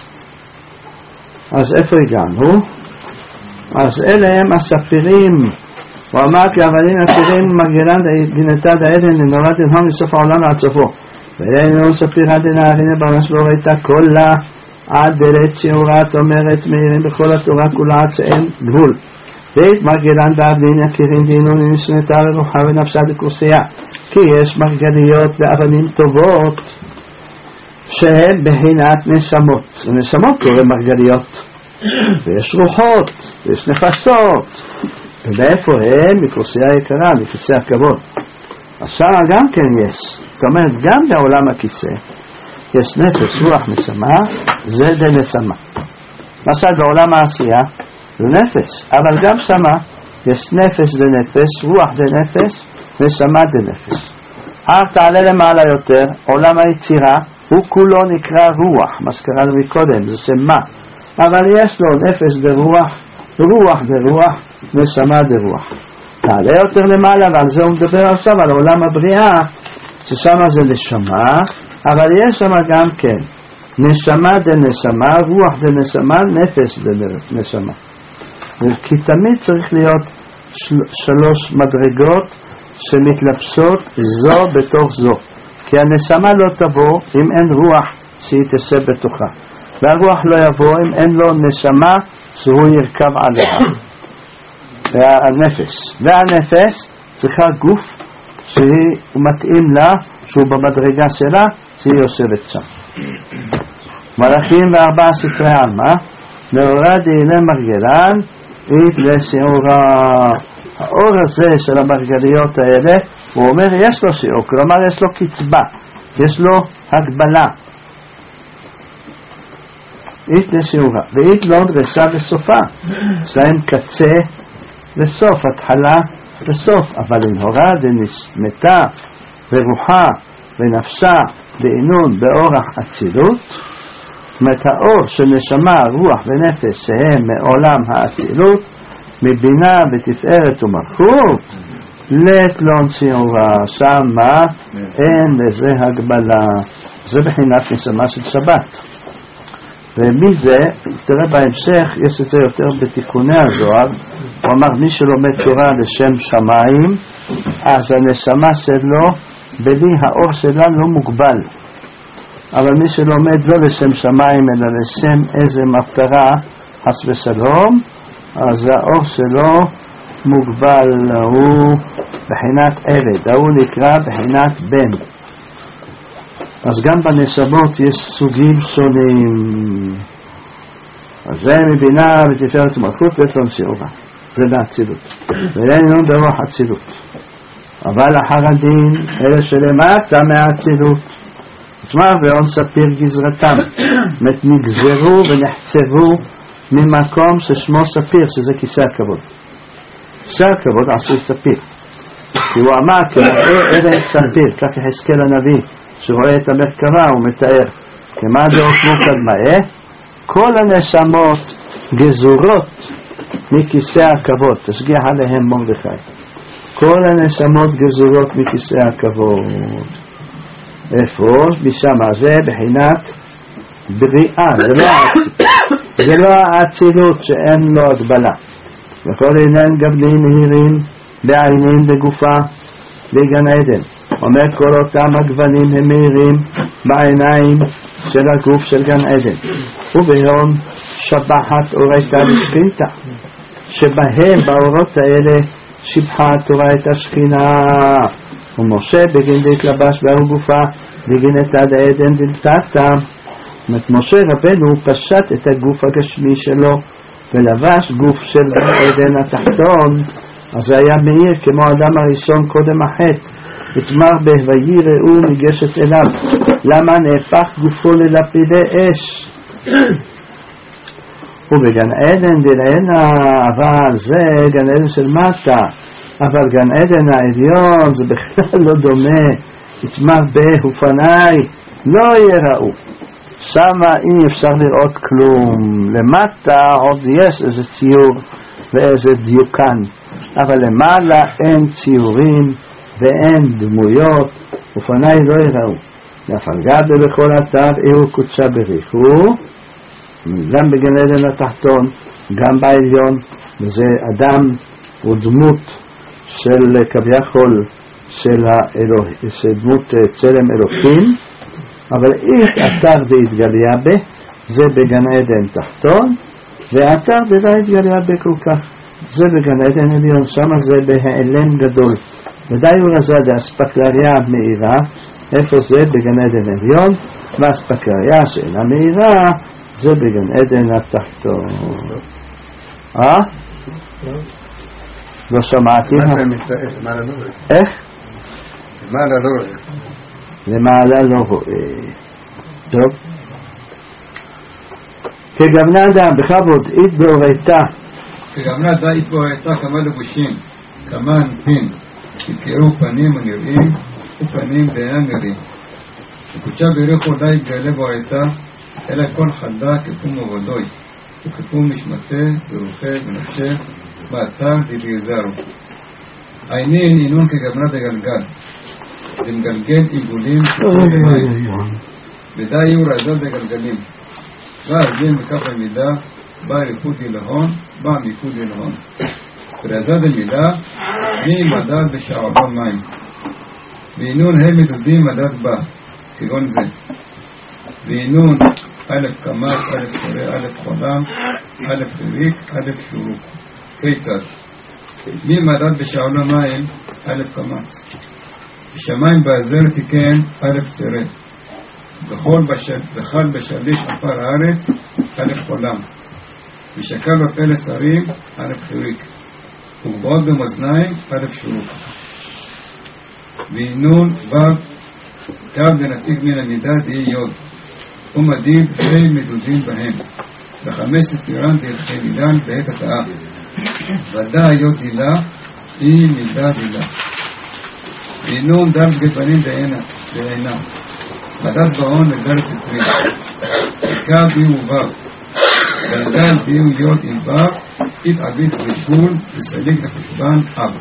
אז איפה הגענו? אז אלה הם הספירים. הוא אמר כי אבנים הספירים מגרן דינתא דעדן לנורא דנהום מסוף העולם עד סופו. ואלינו ספירה דנערינה ברש לא ראיתה כולה עד דלת שיעורת אומרת מהירים בכל התורה כולה עד שאין גבול. ואת מרגלן באבנים יקירים דינון נשנתה ורוחה ונפשה דקורסיה. כי יש מרגליות ואבנים טובות שהן בחינת נשמות. ונשמות קוראים מרגליות. ויש רוחות, ויש נפסות. ובאיפה הם? מקורסיה יקרה, מכיסא הכבוד. עכשיו גם כן יש. זאת אומרת, גם בעולם הכיסא יש נפש, רוח, נשמה, זה דה נשמה. למשל בעולם העשייה זה נפש, אבל גם שמה יש נפש דה נפש, רוח דה נפש, נשמה דה נפש. הר תעלה למעלה יותר, עולם היצירה הוא כולו נקרא רוח, מה שקראנו מקודם, זה שמה. אבל יש לו נפש דה רוח, רוח דה רוח, נשמה דה רוח. תעלה יותר למעלה, ועל זה הוא מדבר עכשיו, על עולם הבריאה, ששם זה נשמה, אבל יש שם גם כן נשמה דה נשמה, רוח דה נשמה, נפש דה נשמה. כי תמיד צריך להיות של, שלוש מדרגות שמתלבשות זו בתוך זו. כי הנשמה לא תבוא אם אין רוח שהיא תשב בתוכה. והרוח לא יבוא אם אין לו נשמה שהוא ירכב עליה. והנפש. והנפש צריכה גוף שהיא מתאים לה, שהוא במדרגה שלה, שהיא יושבת שם. מלאכים וארבעה סתרי עלמא, נאורה דהילה מרגלן, אית לשיעורה. האור הזה של המרגליות האלה, הוא אומר יש לו שיעור, כלומר יש לו קצבה, יש לו הגבלה. אית לשיעורה, ואית לא דרשה וסופה, יש להם קצה וסוף, התחלה וסוף, אבל נהורה דנשמתה ורוחה ונפשה דעינון באורח אצילות. זאת אומרת האור של נשמה, רוח ונפש שהם מעולם האצילות, מבינה בתפארת ומלכות, לתלון שיעורה, שמה אין לזה הגבלה. זה בחינת נשמה של שבת. ומזה, תראה בהמשך, יש את זה יותר בתיקוני הזוהר. הוא אמר מי שלומד תורה לשם שמיים, אז הנשמה שלו בלי האור שלה לא מוגבל. אבל מי שלומד לא לשם שמיים אלא לשם איזה מטרה חס ושלום, אז האור שלו מוגבל, הוא בחינת עבד, הוא נקרא בחינת בן. אז גם בנשמות יש סוגים שונים. אז זה מבינה בתפארת ומלכות לתלון שיעורה, זה באצילות, ואין ברוח אצילות. אבל אחר הדין אלה שלמטה מהאצילות, תשמע ואון ספיר גזרתם, נגזרו ונחצבו ממקום ששמו ספיר, שזה כיסא הכבוד. כיסא הכבוד עשוי ספיר, כי הוא אמר כמראה ארץ ספיר, כך יחזקאל הנביא שרואה את המרכבה הוא מתאר כמה דעות מוקד מאה, כל הנשמות גזורות מכיסא הכבוד, תשגיח עליהם מרדכי, כל הנשמות גזורות מכיסא הכבוד. איפה? משם זה בחינת בריאה, זה לא זה לא האצילות שאין לו הגבלה. וכל עניין גבלים מהירים בעינים בגופה לגן עדן. אומר כל אותם הגוונים הם מהירים בעיניים של הגוף של גן עדן. וביום שבחת אורייתא לשכינתא, שבהם באורות האלה שיבחה התורה את השכינה. ומשה בגין להתלבש בהר גופה בגין את עד העדן דלתתה. זאת משה רבנו פשט את הגוף הגשמי שלו ולבש גוף של גן עדן התחתון, אז זה היה מאיר כמו האדם הראשון קודם החטא. ותמר בה ויראו ניגשת אליו. למה נהפך גופו ללפידי אש? ובגן עדן דלענה, אבל זה גן עדן של מטה, אבל גן עדן העליון זה בכלל לא דומה. ותמר בה ופניי לא יראו. שמה אי אפשר לראות כלום. למטה עוד יש איזה ציור ואיזה דיוקן, אבל למעלה אין ציורים ואין דמויות, ופניי לא יראו. להפלגה בכל אתר איהו קודשה בריחו, גם בגן עדן התחתון, גם בעליון, וזה אדם ודמות של כביכול של האלוה, של דמות צלם אלוקים, אבל איך אתר והתגליה בה, זה בגן עדן תחתון, ואתר ולא התגליה בה כל כך, זה בגן עדן עליון, שם זה בהיעלם גדול. ודאי הוא רזה דאספקלריה מאירה, איפה זה? בגן עדן עליון, והאספקלריה שאינה מאירה, זה בגן עדן התחתון. אה? לא שמעתי. איך? למעלה לא רואה. למעלה לא רואה. טוב. כגוונה אדם, בכבוד, אית בהורייתה. כגוונה אדם, אית בהורייתה, כמה לבושים, כמה אנפין, תקראו פנים הנראים, ופנים ואינם נראים. וקודשה בריחו די יתגלה בהורייתה, אלא כל חדה כפום עבודוי, וכפום משמתה ורוחל ונפשה, באתר דביזרו. עינין עינון כגוונה דגלגל, דמגלגל עיגולים שפוי במים, ודאי יהיו רזל דגלגלים. בא הרגל מכף המידה, בא ריחוד ילהון, בא מיקוד ילהון. ורזל דמידה, מי מדד בשעבו מים. ועינון הם מדודים מדד בה, כגון זה. ועינון א' קמץ, א' סורה, א' חולם, א' חיריק, א' שורוק. כיצד? מי מדד בשעבו מים, א' קמץ. בשמיים בעזר תיקן א' צרה. בכל בחל בשליש עפר הארץ, א' חולם. ושקל בפלס הרים, א' חיריק. וגבעות במאזניים, א' שורוק. ועינון ו' קו ונתיק מן המידה די יוד. ומדיד חי מדודים בהם. וחמש ספירן דרכי מילן בעת התאה. ודא יוד הילה, היא מידה הילה. ועינון דם גפנים דעינה. מדד בעון לגל צטרי. וקו בי ובר. גלגל בי יוד עם בר. התעבית וגבול וסליג לחשבן אב.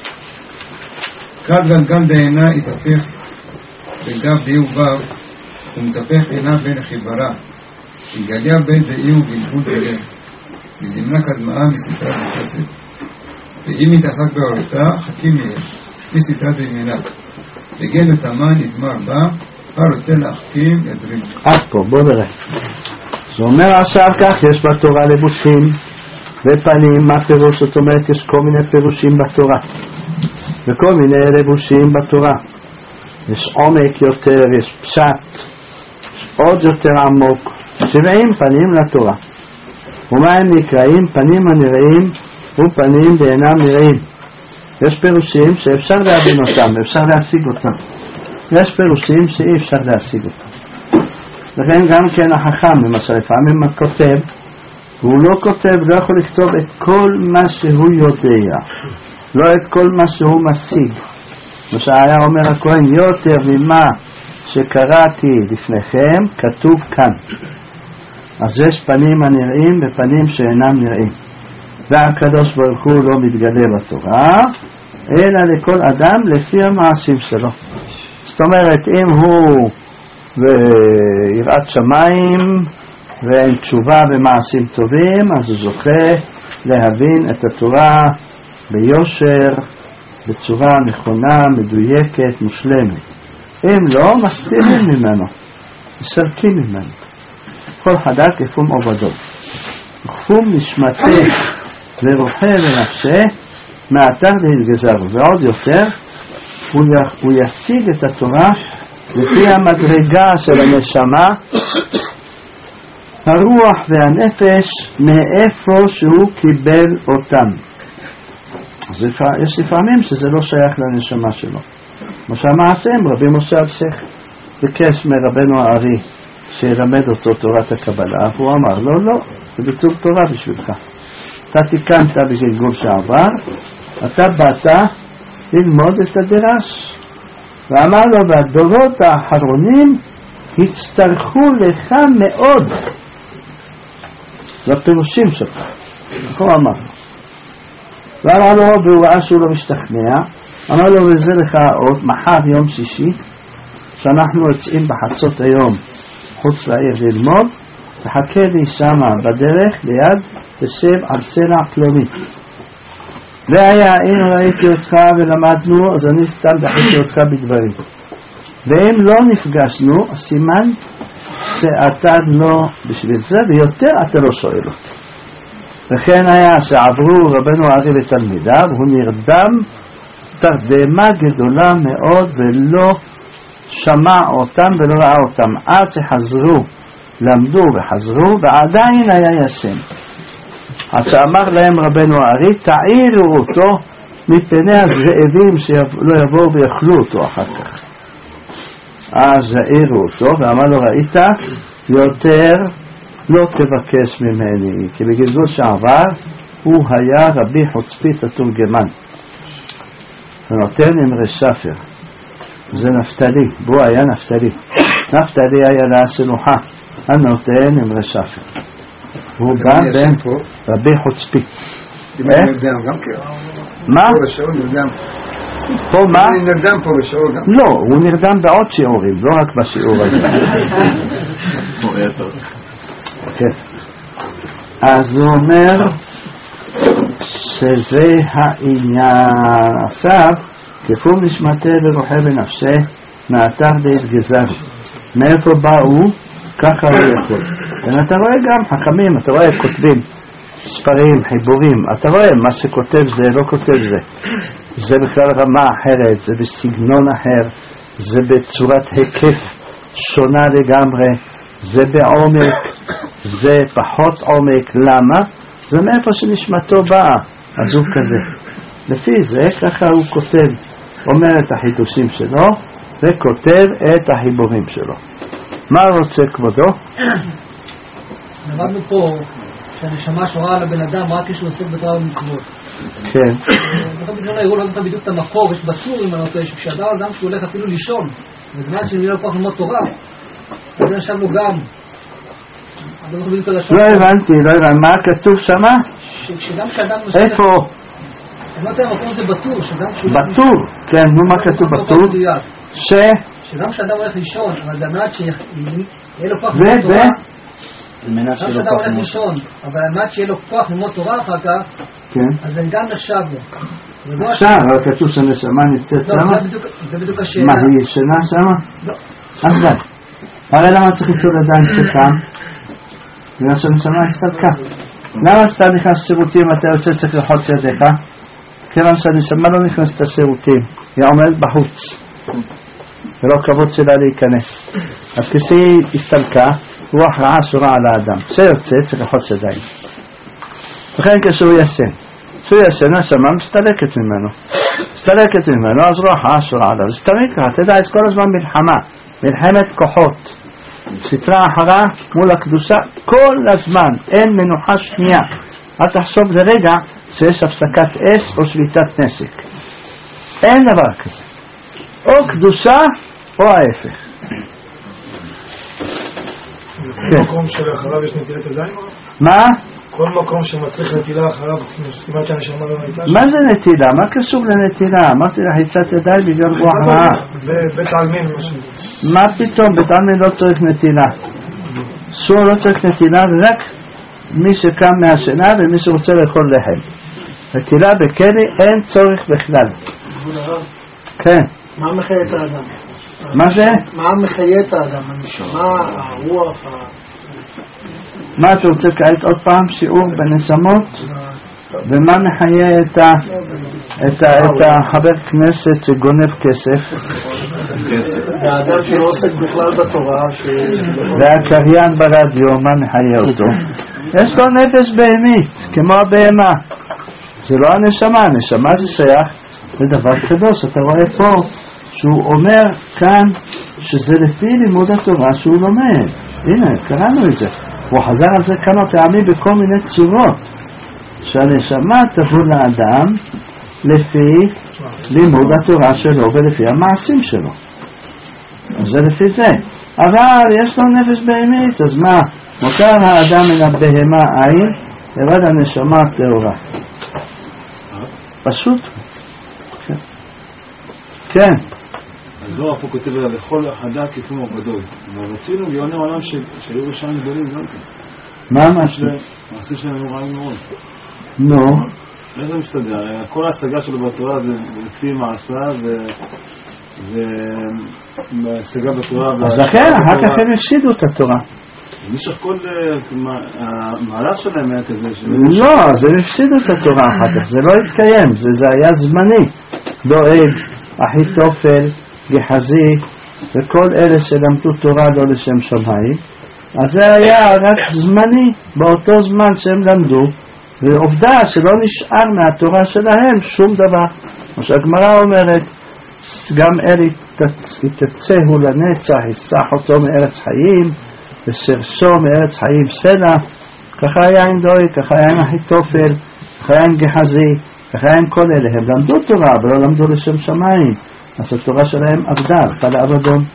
קו גלגל דעינה התהפך בגב די ובר. ומתהפך עינה בין החיברה. יגליה בין דאי ובלבול דלם. וזמנה קדמאה מסתרת בחסד. ואם יתעסק בהורתה, חכים יהיה. מסתרת בימינה. וגן ותמן ידמר בה, כבר רוצה להחכים ידרים. עד פה, בוא נראה. זה אומר עכשיו כך, יש בתורה לבושים ופנים, מה פירוש? זאת אומרת, יש כל מיני פירושים בתורה. וכל מיני לבושים בתורה. יש עומק יותר, יש פשט, יש עוד יותר עמוק. שבעים פנים לתורה. ומה הם נקראים? פנים הנראים ופנים ואינם נראים. יש פירושים שאפשר להבין אותם, אפשר להשיג אותם. יש פירושים שאי אפשר להשיג אותם. לכן גם כן החכם, למשל לפעמים הכותב, הוא לא כותב, לא יכול לכתוב את כל מה שהוא יודע, לא את כל מה שהוא משיג. מה שהיה אומר הכהן, יותר ממה שקראתי לפניכם, כתוב כאן. אז יש פנים הנראים ופנים שאינם נראים. והקדוש ברוך הוא לא מתגלה בתורה, אלא לכל אדם לפי המעשים שלו. זאת אומרת, אם הוא ביראת שמיים, ואין תשובה במעשים טובים, אז הוא זוכה להבין את התורה ביושר, בצורה נכונה, מדויקת, מושלמת. אם לא, מסתירים ממנו, מסרקים ממנו. כל חדר כפום עובדות. כפום נשמתי ורוחה ונפשה, מעתר להתגזר. ועוד יותר, הוא ישיג את התורה לפי המדרגה של הנשמה, הרוח והנפש, מאיפה שהוא קיבל אותם. אז יש לפעמים שזה לא שייך לנשמה שלו. כמו שהמעשים, רבי משה אלשיך ביקש מרבנו הארי שילמד אותו תורת הקבלה, והוא אמר לו, לא, זה בטוב תורה בשבילך. אתה תיקנת בגלגול שעבר, אתה באת ללמוד את הדרש. ואמר לו, והדורות האחרונים הצטרכו לך מאוד לפירושים שלך. הוא אמר לו. ואמר לו, והוא ראה שהוא לא משתכנע, אמר לו, וזה לך עוד, מחר יום שישי, שאנחנו יוצאים בחצות היום חוץ לעיר ללמוד, תחכה לי שמה בדרך ליד, תשב על סלע פלוני. והיה, אם ראיתי אותך ולמדנו, אז אני סתם דחיתי אותך בדברים. ואם לא נפגשנו, סימן שאתה לא בשביל זה, ויותר אתה לא שואל אותי. וכן היה שעברו רבנו הארי לתלמידיו, הוא נרדם תרדמה גדולה מאוד ולא שמע אותם ולא ראה אותם, עד שחזרו, למדו וחזרו, ועדיין היה ישן. עד שאמר להם רבנו הארי, תעירו אותו מפני הזאבים שלא יבואו ויאכלו אותו אחר כך. אז העירו אותו ואמר לו, ראית, יותר לא תבקש ממני, כי בגלגול שעבר הוא היה רבי חוצפית התורגמן, ונותן אמרי ספר. זה נפתלי, בו היה נפתלי. נפתלי היה לה סלוחה, הנותן אמרי ספר. הוא בא בין רבי חוצפית. מה? פה מה? אני נרדם פה בשיעור גם. לא, הוא נרדם בעוד שיעורים, לא רק בשיעור הזה. אז הוא אומר שזה העניין. עכשיו, כפום נשמתי ורוחה בנפשה, מאתר דית גזר. מאיפה באו? ככה הוא יכול. ואתה רואה גם חכמים, אתה רואה כותבים ספרים, חיבורים, אתה רואה מה שכותב זה, לא כותב זה. זה בכלל רמה אחרת, זה בסגנון אחר, זה בצורת היקף שונה לגמרי, זה בעומק, זה פחות עומק. למה? זה מאיפה שנשמתו באה, אז הוא כזה. לפי זה ככה הוא כותב, אומר את החידושים שלו וכותב את החיבורים שלו. מה רוצה כבודו? למדנו פה שהנשמה שורה על הבן אדם רק כשהוא עוסק בתורה ומצוות. כן. בכל בזמן הראו לא זאת בדיוק את המקור, יש בטור עם הנושא שכשאדם אדם שהוא הולך אפילו לישון, בזמן שאני לא כוח ללמוד תורה, אז זה נשאר לו גם. לא הבנתי, לא הבנתי, מה כתוב שמה? שגם כשאדם... איפה? אני לא יודע, המקום הזה בטור, שגם כשהוא... בטור, כן, נו מה כתוב בטור? ש... שגם כשאדם הולך לישון, אבל זה מעט שיהיה לו כוח ללמוד תורה, גם כשאדם הולך לישון, אבל מעט שיהיה לו כוח ללמוד תורה אחר כך, אז זה גם נחשב לו. עכשיו, אבל כתוב שנשמה נמצאת שמה? זה בדיוק השאלה. מה, היא ישנה שמה? לא. אז די. הרי למה צריך ליטול עדיין שכם? בגלל שהנשמה הסתלקה. למה שאתה נכנס לשירותים ואתה יוצא צריך ללחוץ ידיך? כיוון שהנשמה לא נכנסת לשירותים, היא עומדת בחוץ. ולא כבוד שלה להיכנס. אז כשהיא הסתלקה, רוח רעה שורה על האדם. כשיוצא צריך ללחוץ ידיים. וכן כשהוא ישן. כשהוא ישן, השמה מסתלקת ממנו. מסתלקת ממנו, אז רוח רעה שורה עליו. אז תמיד ככה, תדע, יש כל הזמן מלחמה. מלחמת כוחות. סתרה אחרה מול הקדושה כל הזמן. אין מנוחה שנייה. אל תחשוב לרגע שיש הפסקת אש או שליטת נשק. אין דבר כזה. או קדושה או ההפך. כל מקום שלאחריו יש נטילת ידיים? מה? כל מקום שמצריך נטילה אחריו, סימן שהנשמה לא נהייתה? מה זה נטילה? מה קשור לנטילה? אמרתי לחיצת ידיים בגלל רוח רעה. בבית העלמין משהו. מה פתאום? בית העלמין לא צריך נטילה. אסור, לא צריך נטילה, רק מי שקם מהשינה ומי שרוצה לאכול לחם. נטילה בכלי אין צורך בכלל. כן. מה מחיה את האדם? מה זה? מה מחיה את האדם? מה הרוח? מה אתה רוצה כעת עוד פעם? שיעור בנשמות? ומה מחיה את ה... את החבר כנסת שגונב כסף? והאדם שלא עוסק בכלל בתורה, והקריין ברדיו, מה מחיה אותו? יש לו נפש בהמית, כמו הבהמה. זה לא הנשמה, הנשמה זה שייך לדבר קדוש. אתה רואה פה שהוא אומר כאן שזה לפי לימוד התורה שהוא לומד. הנה, קראנו את זה. הוא חזר על זה כמה פעמים בכל מיני צורות, שהנשמה תבוא לאדם לפי לימוד התורה שלו ולפי המעשים שלו. אז זה לפי זה. אבל יש לו נפש בהמית, אז מה? מותר האדם מן הבהמה עין, ירד הנשמה טהורה. פשוט. כן. כן. הזוהר פה כותב עליו, לכל חדה כתום גדול. ורצינו גאוני עולם שהיו רשעים גדולים גם כן. מה משהו? מעשה שהם היו רעים מאוד. נו. איך זה מסתדר? כל ההשגה שלו בתורה זה לפי מעשה והשגה בתורה. אז לכן, אחר כך הם הפסידו את התורה. במשך כל המהלך שלהם היה כזה. לא, אז הם הפסידו את התורה אחר כך. זה לא התקיים, זה היה זמני. דואג, אחיתופל, גחזי וכל אלה שלמדו תורה לא לשם שמיים, אז זה היה רק זמני באותו זמן שהם למדו, ועובדה שלא נשאר מהתורה שלהם שום דבר. מה שהגמרא אומרת, גם אלה יתצאו לנצח, יסח אותו מארץ חיים ושרשו מארץ חיים סלע. ככה היה עם דואג, ככה היה עם אחיתופל, ככה היה עם גחזי, ככה היה עם כל אלה. הם למדו תורה אבל לא למדו לשם שמיים, אז התורה שלהם עבדה, פעלה עבדון.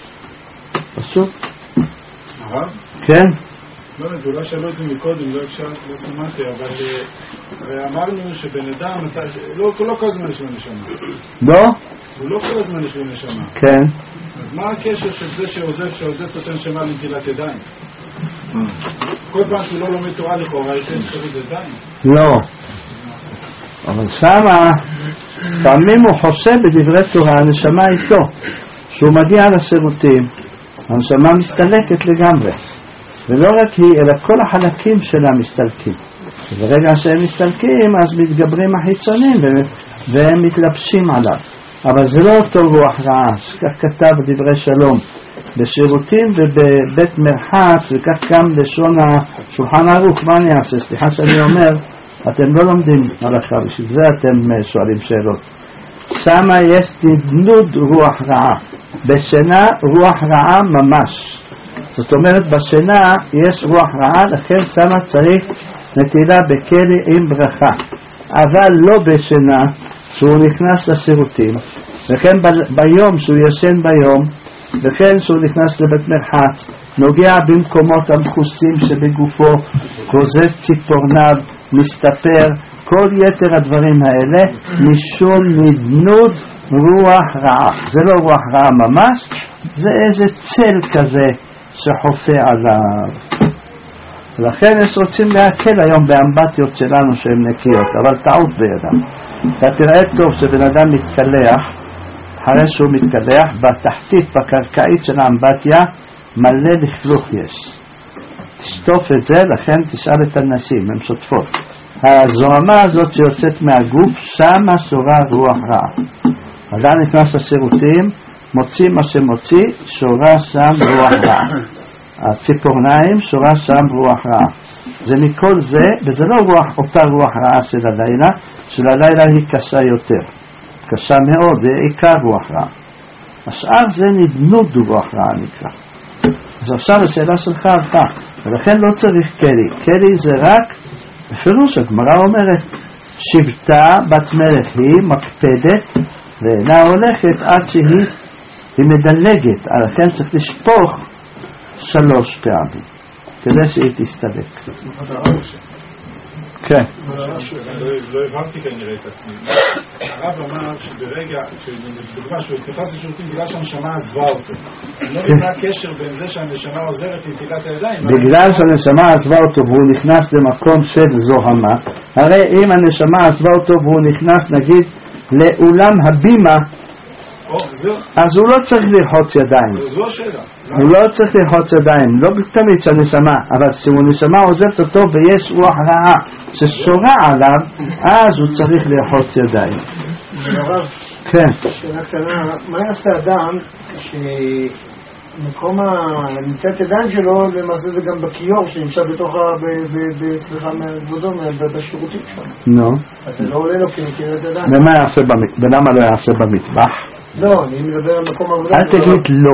פשוט. הרב? כן? לא, אולי שאלו את זה מקודם, לא הקשב, לא שמעתי, אבל אמרנו שבן אדם, לא כל הזמן יש לו נשמה. לא? הוא לא כל הזמן יש לו נשמה. כן. אז מה הקשר של זה שעוזב, שעוזב את הנשמה לנטילת ידיים? כל פעם שהוא לא לומד תורה לכאורה, יש לזכות ידיים? לא. אבל שמה, פעמים הוא חושב בדברי תורה, הנשמה איתו. כשהוא מגיע לשירותים, הנשמה מסתלקת לגמרי. ולא רק היא, אלא כל החלקים שלה מסתלקים. וברגע שהם מסתלקים, אז מתגברים החיצונים, והם מתלבשים עליו. אבל זה לא אותו רוח רעה, שכך כתב דברי שלום. בשירותים ובבית מרחץ, וכך גם לשון השולחן ערוך, מה אני אעשה? סליחה שאני אומר, אתם לא לומדים הלכה, בשביל זה אתם שואלים שאלות. שמה יש נדנוד רוח רעה. בשינה רוח רעה ממש. זאת אומרת, בשינה יש רוח רעה, לכן שמה צריך נטילה בכלי עם ברכה. אבל לא בשינה, שהוא נכנס לשירותים, וכן ב- ביום שהוא ישן ביום, וכן שהוא נכנס לבית מרחץ, נוגע במקומות המכוסים שבגופו, גוזז ציפורניו, מסתפר, כל יתר הדברים האלה משום נדנוד רוח רעה. זה לא רוח רעה ממש, זה איזה צל כזה שחופה עליו. ולכן יש רוצים להקל היום באמבטיות שלנו שהן נקיות, אבל טעות בידם. אתה תראה טוב שבן אדם מתקלח, אחרי שהוא מתקלח, בתחתית, בקרקעית של האמבטיה, מלא לכלוך יש. תשטוף את זה, לכן תשאל את הנשים, הן שוטפות. הזוהמה הזאת שיוצאת מהגוף, שמה שורה רוח רעה. אדם נכנס לשירותים, מוציא מה שמוציא, שורה שם רוח רעה. הציפורניים, שורה שם רוח רעה. זה מכל זה, וזה לא רוח, אותה רוח רעה של הלילה, של הלילה היא קשה יותר. קשה מאוד, זה עיקר רוח רעה. השאר זה נדנוד רוח רעה נקרא. אז עכשיו השאלה שלך עלתה, ולכן לא צריך כלי. כלי זה רק, בפירוש הגמרא אומרת, שבטה בת מלך היא מקפדת, ואינה הולכת עד שהיא היא מדלגת, לכן צריך לשפוך שלוש פעמים, כדי שהיא תסתלק. כן. לא הבנתי כנראה את עצמי. הרב אמר שברגע, בדוגמה שהוא התייחס לשירותים בגלל שהנשמה עזבה אותו. לא יודע מה הקשר בין זה שהנשמה עוזרת לנטילת הידיים. בגלל שהנשמה עזבה אותו והוא נכנס למקום של זוהמה, הרי אם הנשמה עזבה אותו והוא נכנס נגיד לאולם הבימה, אז הוא לא צריך לרחוץ ידיים. זו השאלה. הוא לא צריך לרחוץ ידיים, לא תמיד שהנשמה, אבל כשהנשמה עוזבת אותו ויש רוח רעה ששורה עליו, אז הוא צריך לרחוץ ידיים. כן. שאלה קטנה, מה יעשה אדם שמקום הנטילת ידיים שלו, למעשה זה גם בכיור שנמצא בתוך, סליחה מכבודו, בשירותים שלו. נו. אז זה לא עולה לו כנטילת ידיים. ומה יעשה במטבח? ולמה לא יעשה במטבח? לא, אני מדבר על מקום עבודה. אל תגיד לא.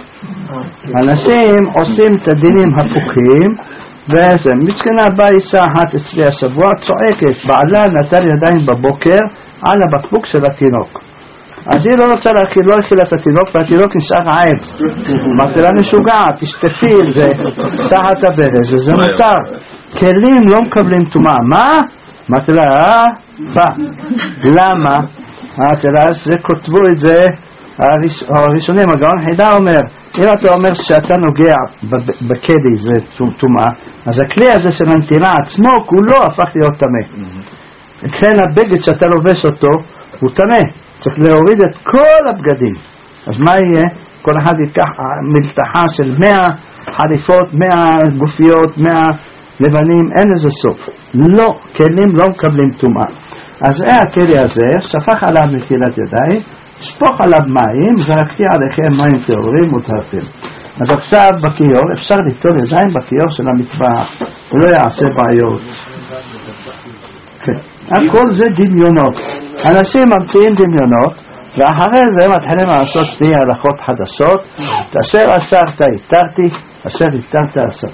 אנשים עושים את הדינים הפוכים, וזה, מסכנה באה אישה אחת אצלי השבוע, צועקת, בעלה נטל ידיים בבוקר על הבקבוק של התינוק. אז היא לא רוצה להכיל, לא הכילה את התינוק, והתינוק נשאר רעב. אמרתי לה משוגעת, תשטפי את זה תחת הברז, וזה מותר. כלים לא מקבלים טומאה. מה? אמרתי לה, אה? מה? למה? אמרתי לה, זה כותבו את זה הראשונים, הגאון חידה אומר, אם אתה אומר שאתה נוגע בכלי, זה טומאה, אז הכלי הזה של הנטילה עצמו, כולו הפך להיות טמא. לכן הבגד שאתה לובש אותו, הוא טמא. צריך להוריד את כל הבגדים. אז מה יהיה? כל אחד ייקח מלתחה של מאה חליפות, מאה גופיות, מאה לבנים, אין איזה סוף. לא, כלים לא מקבלים טומאה. אז זה הכלי הזה, שפך עליו נטילת ידיים, שפוך עליו מים, זרקתי עליכם מים טהורים מוטהרים. אז עכשיו בכיור, אפשר ליטול ידיים בכיור של המטבח, הוא לא יעשה בעיות. כן. הכל זה דמיונות. אנשים ממציאים דמיונות, ואחרי זה מתחילים לעשות שתי הלכות חדשות, אשר אסרת התרתי, אשר התרת אסרת.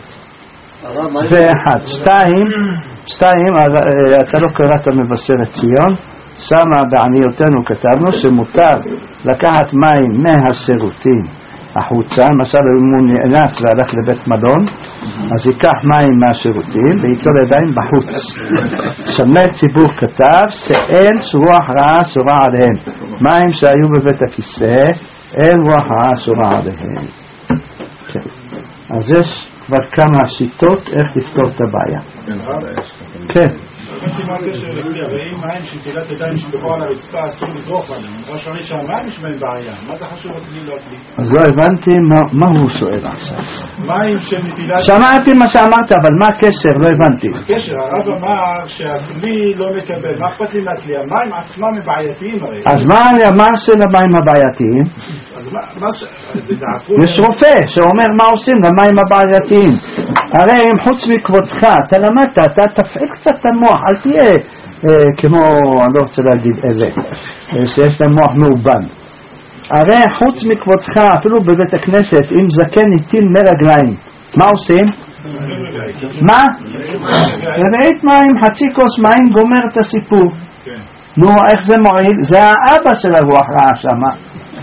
זה אחד. שתיים, שתיים, אתה לא קראת מבשרת ציון, שמה בעניותינו כתבנו שמותר לקחת מים מהשירותים החוצה, למשל אם הוא נאנס והלך לבית מלון, אז ייקח מים מהשירותים ויטול ידיים בחוץ. שמע ציבור כתב שאין רוח רעה שורה עליהם. מים שהיו בבית הכיסא, אין רוח רעה שורה עליהם. כן. אז יש כבר כמה שיטות איך לפתור את הבעיה. כן. מה הקשר לפי, הרי אם מים שנטילת ידיים שדברו על הרצפה אסור לדרוך עליהם, דבר שני שהמים יש בהם בעיה, מה זה חשוב אותי לא כלי? אז לא הבנתי מה הוא שואל עכשיו. מים של נטילת... שמעתי מה שאמרת, אבל מה הקשר? לא הבנתי. הקשר, הרב אמר שהכלי לא מקבל, מה אכפת לי מהכלי? המים עצמם הם בעייתיים הרי. אז מה של המים הבעייתיים? אז מה ש... יש רופא שאומר מה עושים למים הבעייתיים. הרי אם חוץ מכבודך אתה למדת, אתה תפעיל קצת את המוח, אל תהיה אה, כמו, אני לא רוצה להגיד איזה, אה, שיש להם מוח מאובן. הרי חוץ מכבודך, אפילו בבית הכנסת, אם זקן איתים מרגליים, מה עושים? מה? רבעית מים, חצי כוס מים גומר את הסיפור. נו, איך זה מועיל? זה האבא של הרוח רעה שמה.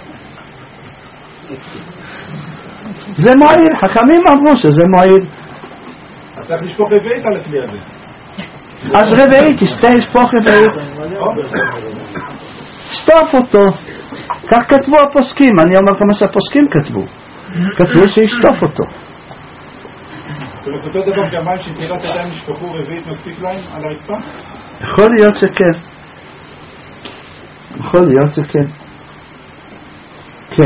זה מועיל, חכמים אמרו שזה מועיל. אז צריך לשפוך רבעית על הכלי הזה. אז רבעית, תשתה לשפוך רבעית. שטוף אותו. כך כתבו הפוסקים, אני אומר כמה שהפוסקים כתבו. כתבו שישטוף אותו. אותו דבר גם מים שנטילת ידיים נשפכו רבעית מספיק להם על הרצפה? יכול להיות שכן. יכול להיות שכן. כן.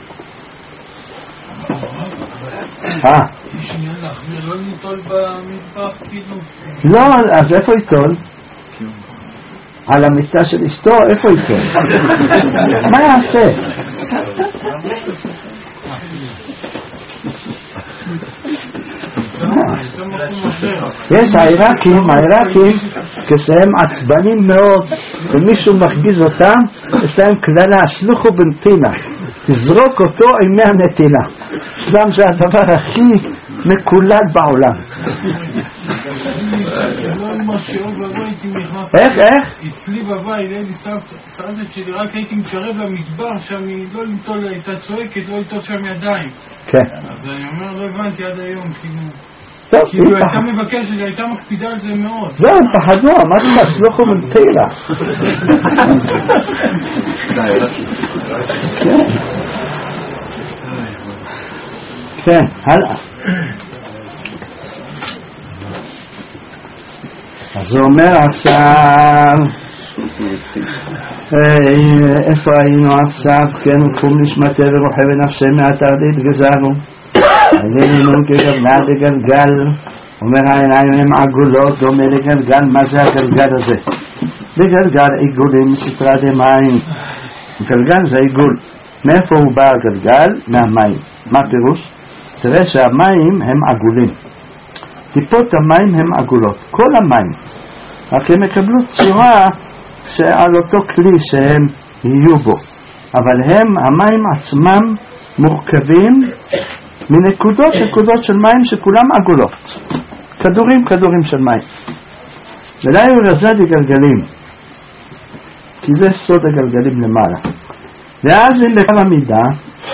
אה. לא ניטול במטבח כאילו? לא, אז איפה ייטול? על המיטה של אשתו, איפה ייטול? מה יעשה? יש העיראקים, העיראקים כשהם עצבנים מאוד ומישהו מחגיז אותם, יש להם כללה, שלוחו בנטינה, תזרוק אותו עם מי הנטילה. אצלם זה הדבר הכי מקולל בעולם. איך, איך? אצלי בבית, הייתי סעדת שלי, רק הייתי מתקרב למדבר שם, לא לנטול, הייתה צועקת, לא לנטול שם ידיים. כן. אז אני אומר, לא הבנתי עד היום, כאילו... טוב, כאילו הייתה מבקשת, הייתה מקפידה על זה מאוד. זהו, הם פחדו, אמרתי לה, סלוחו מנפילה. כן, הלאה. אז הוא אומר עכשיו, איפה היינו עכשיו? כן, וקום נשמתי ורוחה ונפשי מהתרדית גזרו. עלינו כגלגל לגלגל. אומר העיניים הם עגולות, דומה לגלגל. מה זה הגלגל הזה? בגלגל עיגולים מסתרה דמים. גלגל זה עיגול. מאיפה הוא בא הגלגל? מהמים. מה פירוש? תראה שהמים הם עגולים. טיפות המים הם עגולות. כל המים. רק הם יקבלו צורה שעל אותו כלי שהם יהיו בו. אבל הם, המים עצמם מורכבים מנקודות, נקודות של מים שכולם עגולות. כדורים, כדורים של מים. ולאי הוא רזד הגלגלים. כי זה סוד הגלגלים למעלה. ואז אם בכל המידה,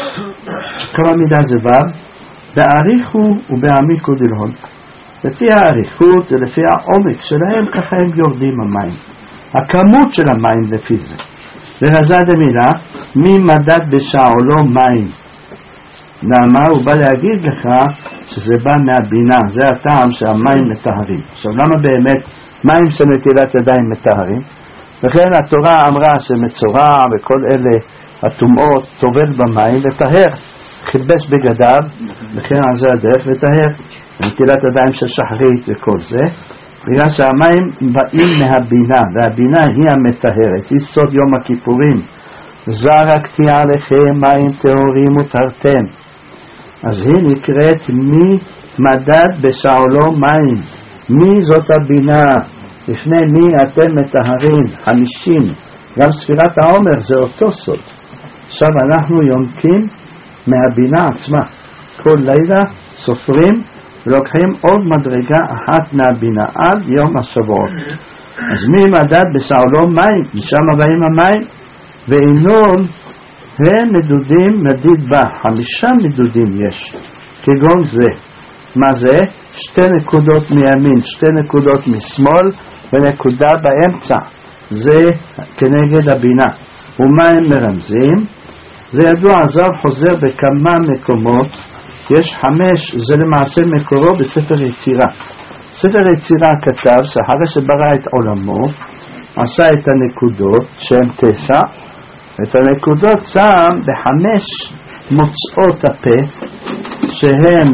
כל המידה זה וו, בעריכו ובעמיקו דלהון. לפי העריכות ולפי העומק שלהם, ככה הם יורדים המים. הכמות של המים לפי זה. ורזד המילה, מי מדד בשעולו מים. למה? הוא בא להגיד לך שזה בא מהבינה. זה הטעם שהמים מטהרים. עכשיו למה באמת מים של נטילת ידיים מטהרים? וכן התורה אמרה שמצורע וכל אלה הטומאות טובל במים לטהר. חיבש בגדיו, וכן על זה הדרך לטהר. נטילת ידיים של שחרית וכל זה. בגלל שהמים באים מהבינה, והבינה היא המטהרת. היא סוד יום הכיפורים. זרקתי עליכם מים טהורים וטהרתם. אז היא נקראת מי מדד בשעולו מים. מי זאת הבינה? לפני מי אתם מטהרים? חמישים. גם ספירת העומר זה אותו סוד. עכשיו אנחנו יונקים מהבינה עצמה. כל לילה סופרים ולוקחים עוד מדרגה אחת מהבינה עד יום השבועות. אז מי מדד בשעולו מים? משם באים המים. ואינון הם מדודים מדיד בה. חמישה מדודים יש. כגון זה. מה זה? שתי נקודות מימין, שתי נקודות משמאל ונקודה באמצע. זה כנגד הבינה. ומה הם מרמזים? זה ידוע, הזר חוזר בכמה מקומות. יש חמש, זה למעשה מקורו בספר יצירה. ספר יצירה כתב שאחרי שברא את עולמו, עשה את הנקודות שהן תשע, את הנקודות שם בחמש מוצאות הפה שהן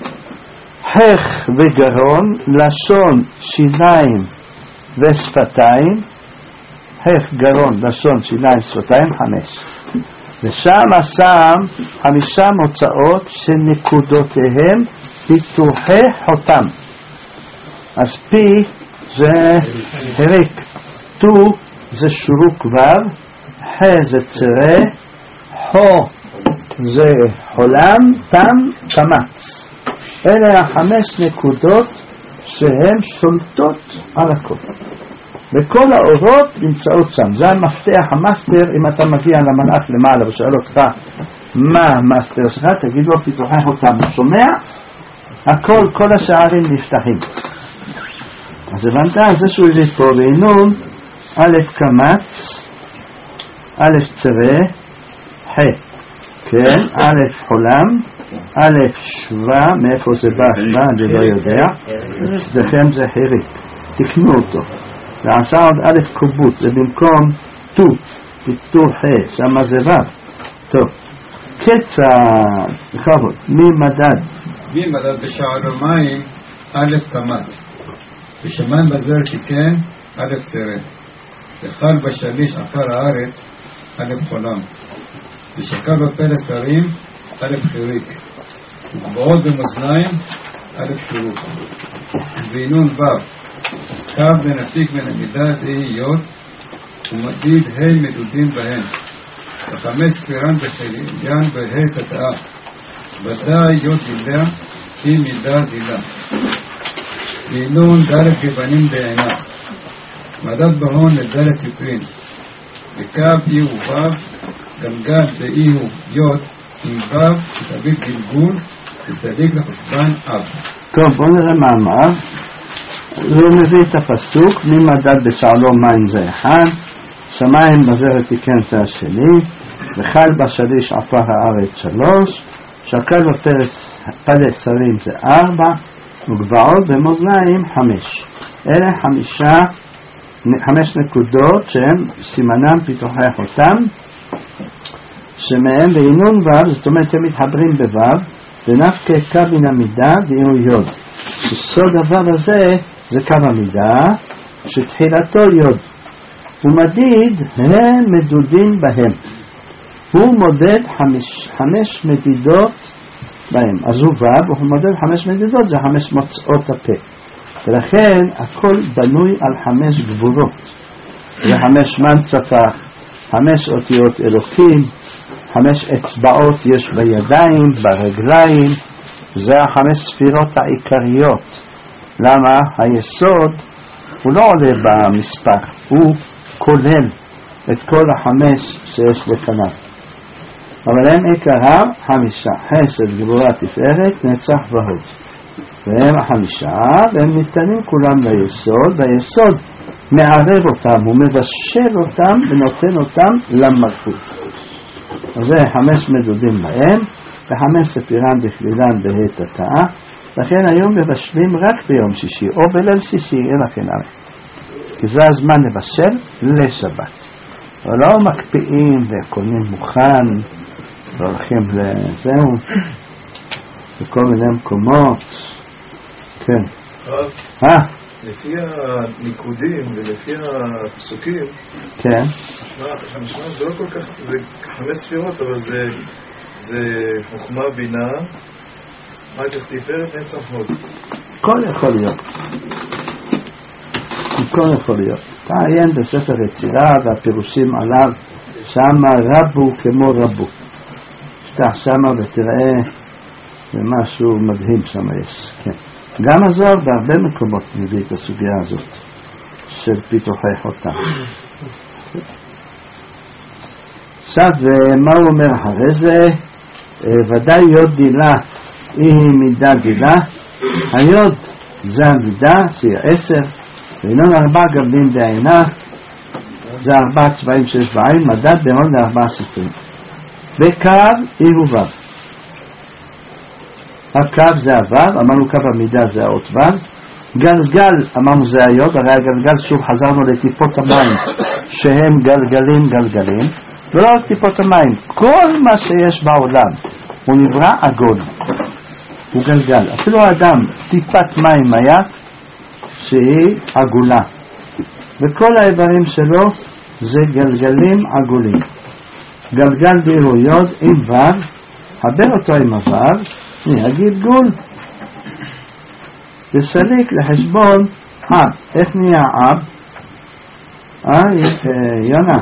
חך וגרון, לשון, שיניים ושפתיים. חך, גרון, לשון, שיניים, שפתיים, חמש. ושם שם חמישה מוצאות שנקודותיהם פיתוחי חותם. אז פי זה הריק, טו זה שורוק וו, ח זה צרה, חו זה חולם, תם קמץ. אלה החמש נקודות שהן שולטות על הכל. וכל האורות נמצאות שם. זה המפתח, המאסטר. אם אתה מגיע למלאך למעלה ושואל אותך מה המאסטר שלך, תגיד לו פיתוחי חותם. שומע? הכל, כל השערים נפתחים. אז הבנת? זה שהוא הביא פה בעינון א' קמץ, א' צרה, ח' כן, א' חולם, א' שווה, מאיפה זה בא שווה, אני לא יודע. אצלכם זה חיריק. תקנו אותו. ועשה עוד א' קובוט, זה במקום טו, פיתור ח', שמה זה ו'. טוב. קצר, בכבוד, מי מדד? מי מדד בשער המים, א' קמץ. בשמיים בזר תיקן, א' צרה. וחל בשליש עפר הארץ, א' חולם. ושקע בפלס הרים, א' חיריק. ובעוד במאזניים, א' שורוק. ועינון ו'. קו ונפיק מן המידה דהיות ומדיד ה' מדודים בהן וחמש ספירן בחליין בה' תתאה ודאי יות דילה היא מידה דילה ועינון ד' גבנים בעינה מדד בהון לד' יפרין וקו אי ובב גלגל באי הוא יות עם בב תביט גלגול וסדיק לחושבן אב טוב, בואו נראה מה אמר. הוא מביא את הפסוק, מי מדד בשעלו מים זה אחד, שמיים בזרת תיקן זה השני, וחל בשליש עפר הארץ שלוש, שקל בפרס פלט שרים זה ארבע, וגבעות במאזניים חמש. אלה חמישה, חמש נקודות שהן סימנם פיתוחי חותם, שמהם בעינון ו', זאת אומרת הם מתחברים בו', ונפקה קו מן המידה דהיו יוד. שסוד הו' הזה זה קו המידה, שתחילתו יוד. הוא מדיד, הם מדודים בהם. הוא מודד חמש, חמש מדידות בהם. אז הוא ו', הוא מודד חמש מדידות, זה חמש מוצאות הפה. ולכן הכל בנוי על חמש גבורות. זה חמש מנצפה, חמש אותיות אלוקים, חמש אצבעות יש בידיים, ברגליים, זה החמש ספירות העיקריות. למה? היסוד הוא לא עולה במספר, הוא כולל את כל החמש שיש לפניו. אבל הם עיקרם חמישה, חסד, גבורה, תפארת, נצח והוד. והם החמישה, והם ניתנים כולם ליסוד, והיסוד מערב אותם, הוא מבשל אותם ונותן אותם למלכות. אז זה חמש מדודים בהם, וחמש ספירן בכלילן בהת התאה, לכן היום מבשלים רק ביום שישי, או בליל שישי, אלא כן הלאה. כי זה הזמן לבשל לשבת. ולא מקפיאים וקונים מוכן, והולכים לזהו, בכל מיני מקומות. כן. אה? לפי הניקודים ולפי הפסוקים, כן. המשמע זה לא כל כך, זה חמש ספירות, אבל זה, זה חוכמה, בינה, אחר כך תפארת, נצח הוד. הכל יכול להיות. הכל יכול להיות. תעיין בספר יצירה והפירושים עליו, שמה רבו כמו רבו. שתח שמה ותראה, זה משהו מדהים שמה יש. כן. גם הזוהר בהרבה מקומות מביא את הסוגיה הזאת של פיתוחי חותם. עכשיו, מה הוא אומר אחרי זה? ודאי יוד דילה היא מידה דילה. היוד זה המידה, זה עשר, ואינון ארבע גבלים בעינה, זה ארבע צבעים שיש בעין, מדד בהון לארבע ספרים. בקו היא וו. הקו זה הוו, אמרנו קו המידה זה האות וו. גלגל, אמרנו זה היוד, הרי הגלגל שוב חזרנו לטיפות המים שהם גלגלים גלגלים, ולא רק טיפות המים, כל מה שיש בעולם הוא נברא עגול, הוא גלגל. אפילו האדם טיפת מים היה שהיא עגולה, וכל האיברים שלו זה גלגלים עגולים. גלגל דהיו יוד עם וו, חבר אותו עם הוו, נגיד גול. וסליק לחשבון אב. איך נהיה אב? אה, יונה?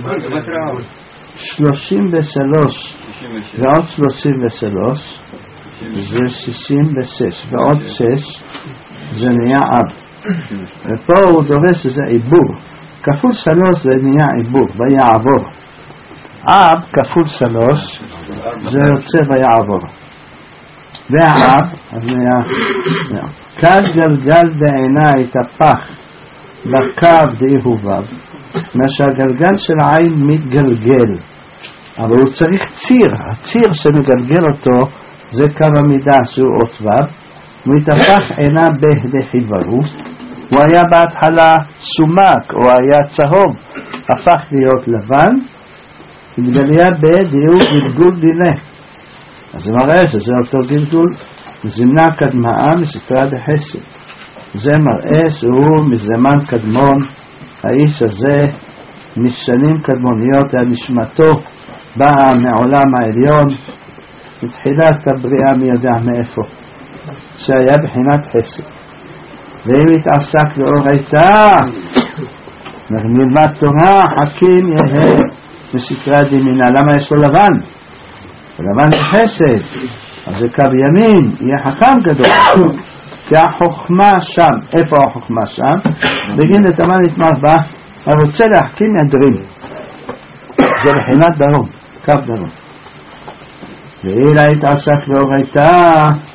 שלושים ושלוש ועוד שלושים ושלוש זה שישים ושש ועוד שש זה נהיה אב. ופה הוא דורש שזה עיבור. כפול שלוש זה נהיה עיבור ויעבור. אב כפול שלוש זה יוצא ויעבור. והאב, אז נהיה כד גלגל בעינה התהפך לקו דהיו וו, מה שהגלגל של העין מתגלגל, אבל הוא צריך ציר. הציר שמגלגל אותו זה קו המידה שהוא אות וו. הוא התהפך עינה בחיברו, הוא היה בהתחלה סומק או היה צהוב, הפך להיות לבן, התגליה בדהיו גלגול דילה. אז זה מראה שזה אותו גלגול. זמנה קדמאה מסתרה בחסד, זה מראה שהוא מזמן קדמון. האיש הזה משנים קדמוניות, הנשמתו באה מעולם העליון מתחילת הבריאה מי יודע מאיפה, שהיה בחינת חסד. ואם התעסק לאורייתא נלמד תורה חכים יהיה מסתרה דמינה. למה יש לו לבן? ולבן זה חסד, אז זה קו ימין, יהיה חכם גדול. כי החוכמה שם. איפה החוכמה שם? בגין לתמן נתמר בה, הרוצה להחכים ידרים, זה בחינת דרום, קו דרום. ואילה התעסק לאורייתא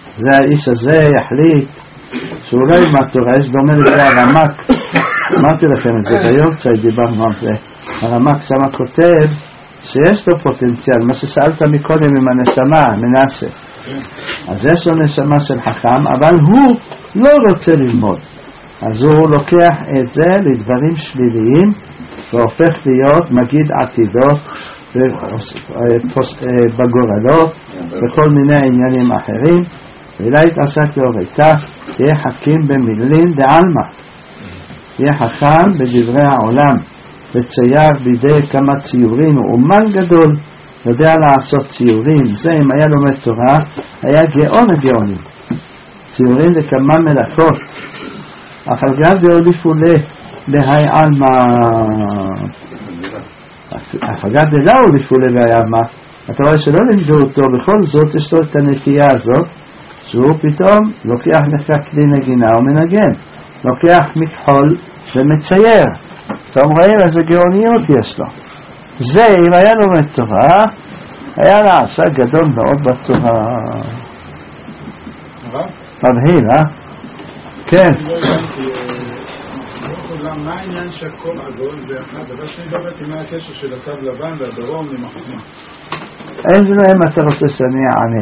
זה האיש הזה יחליט שהוא לא ילמד תורה, יש דומה לזה הרמק, אמרתי לכם את זה ביורצייט, דיברנו על זה, הרמק שמה כותב שיש לו פוטנציאל, מה ששאלת מקודם עם הנשמה, מנסה, אז יש לו נשמה של חכם, אבל הוא לא רוצה ללמוד, אז הוא לוקח את זה לדברים שליליים והופך להיות מגיד עתידות בגורלות וכל מיני עניינים אחרים. ואלה התעסק להוריתה, תהיה חכים במילין דעלמא, תהיה חכם בדברי העולם, וצייר בידי כמה ציורים, הוא אומן גדול, יודע לעשות ציורים. זה אם היה לומד תורה היה גאון הגאונים, ציורים לכמה מלאכות, אבל גם דאוליפו להי עלמא, הפגת דלה הוליפו להי עלמא. אתה רואה שלא לימדו אותו, בכל זאת יש לו את הנטייה הזאת שהוא פתאום לוקח לך כלי נגינה ומנגן, לוקח מכחול ומצייר. אתם רואים איזה גאוניות יש לו. זה אם היה לומד תורה היה לעשה גדול מאוד בתורה. מבהיל, אה? כן. מה העניין שהכל עגול זה אחד? דבר שני באמת עם הקשר של הקו לבן והדרום עם החוכמה. איזה להם אתה רוצה שאני אענה?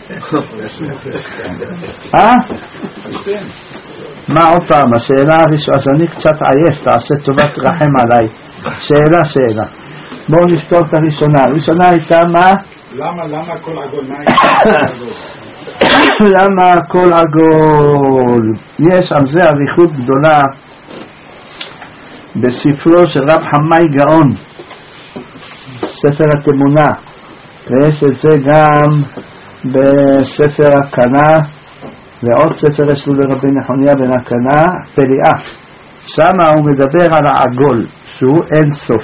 אה? מה עוד פעם? השאלה הראשונה, אז אני קצת עייף, תעשה טובת רחם עליי. שאלה, שאלה. בואו נפתור את הראשונה. הראשונה הייתה מה? למה, למה הכל עגול? מה העניין? למה הכל עגול? יש על זה אריכות גדולה בספרו של רב חמי גאון, ספר התמונה, ויש את זה גם בספר הקנה, ועוד ספר יש לו לרבי נחוניה בן הקנה, פליאה. שם הוא מדבר על העגול, שהוא אין סוף,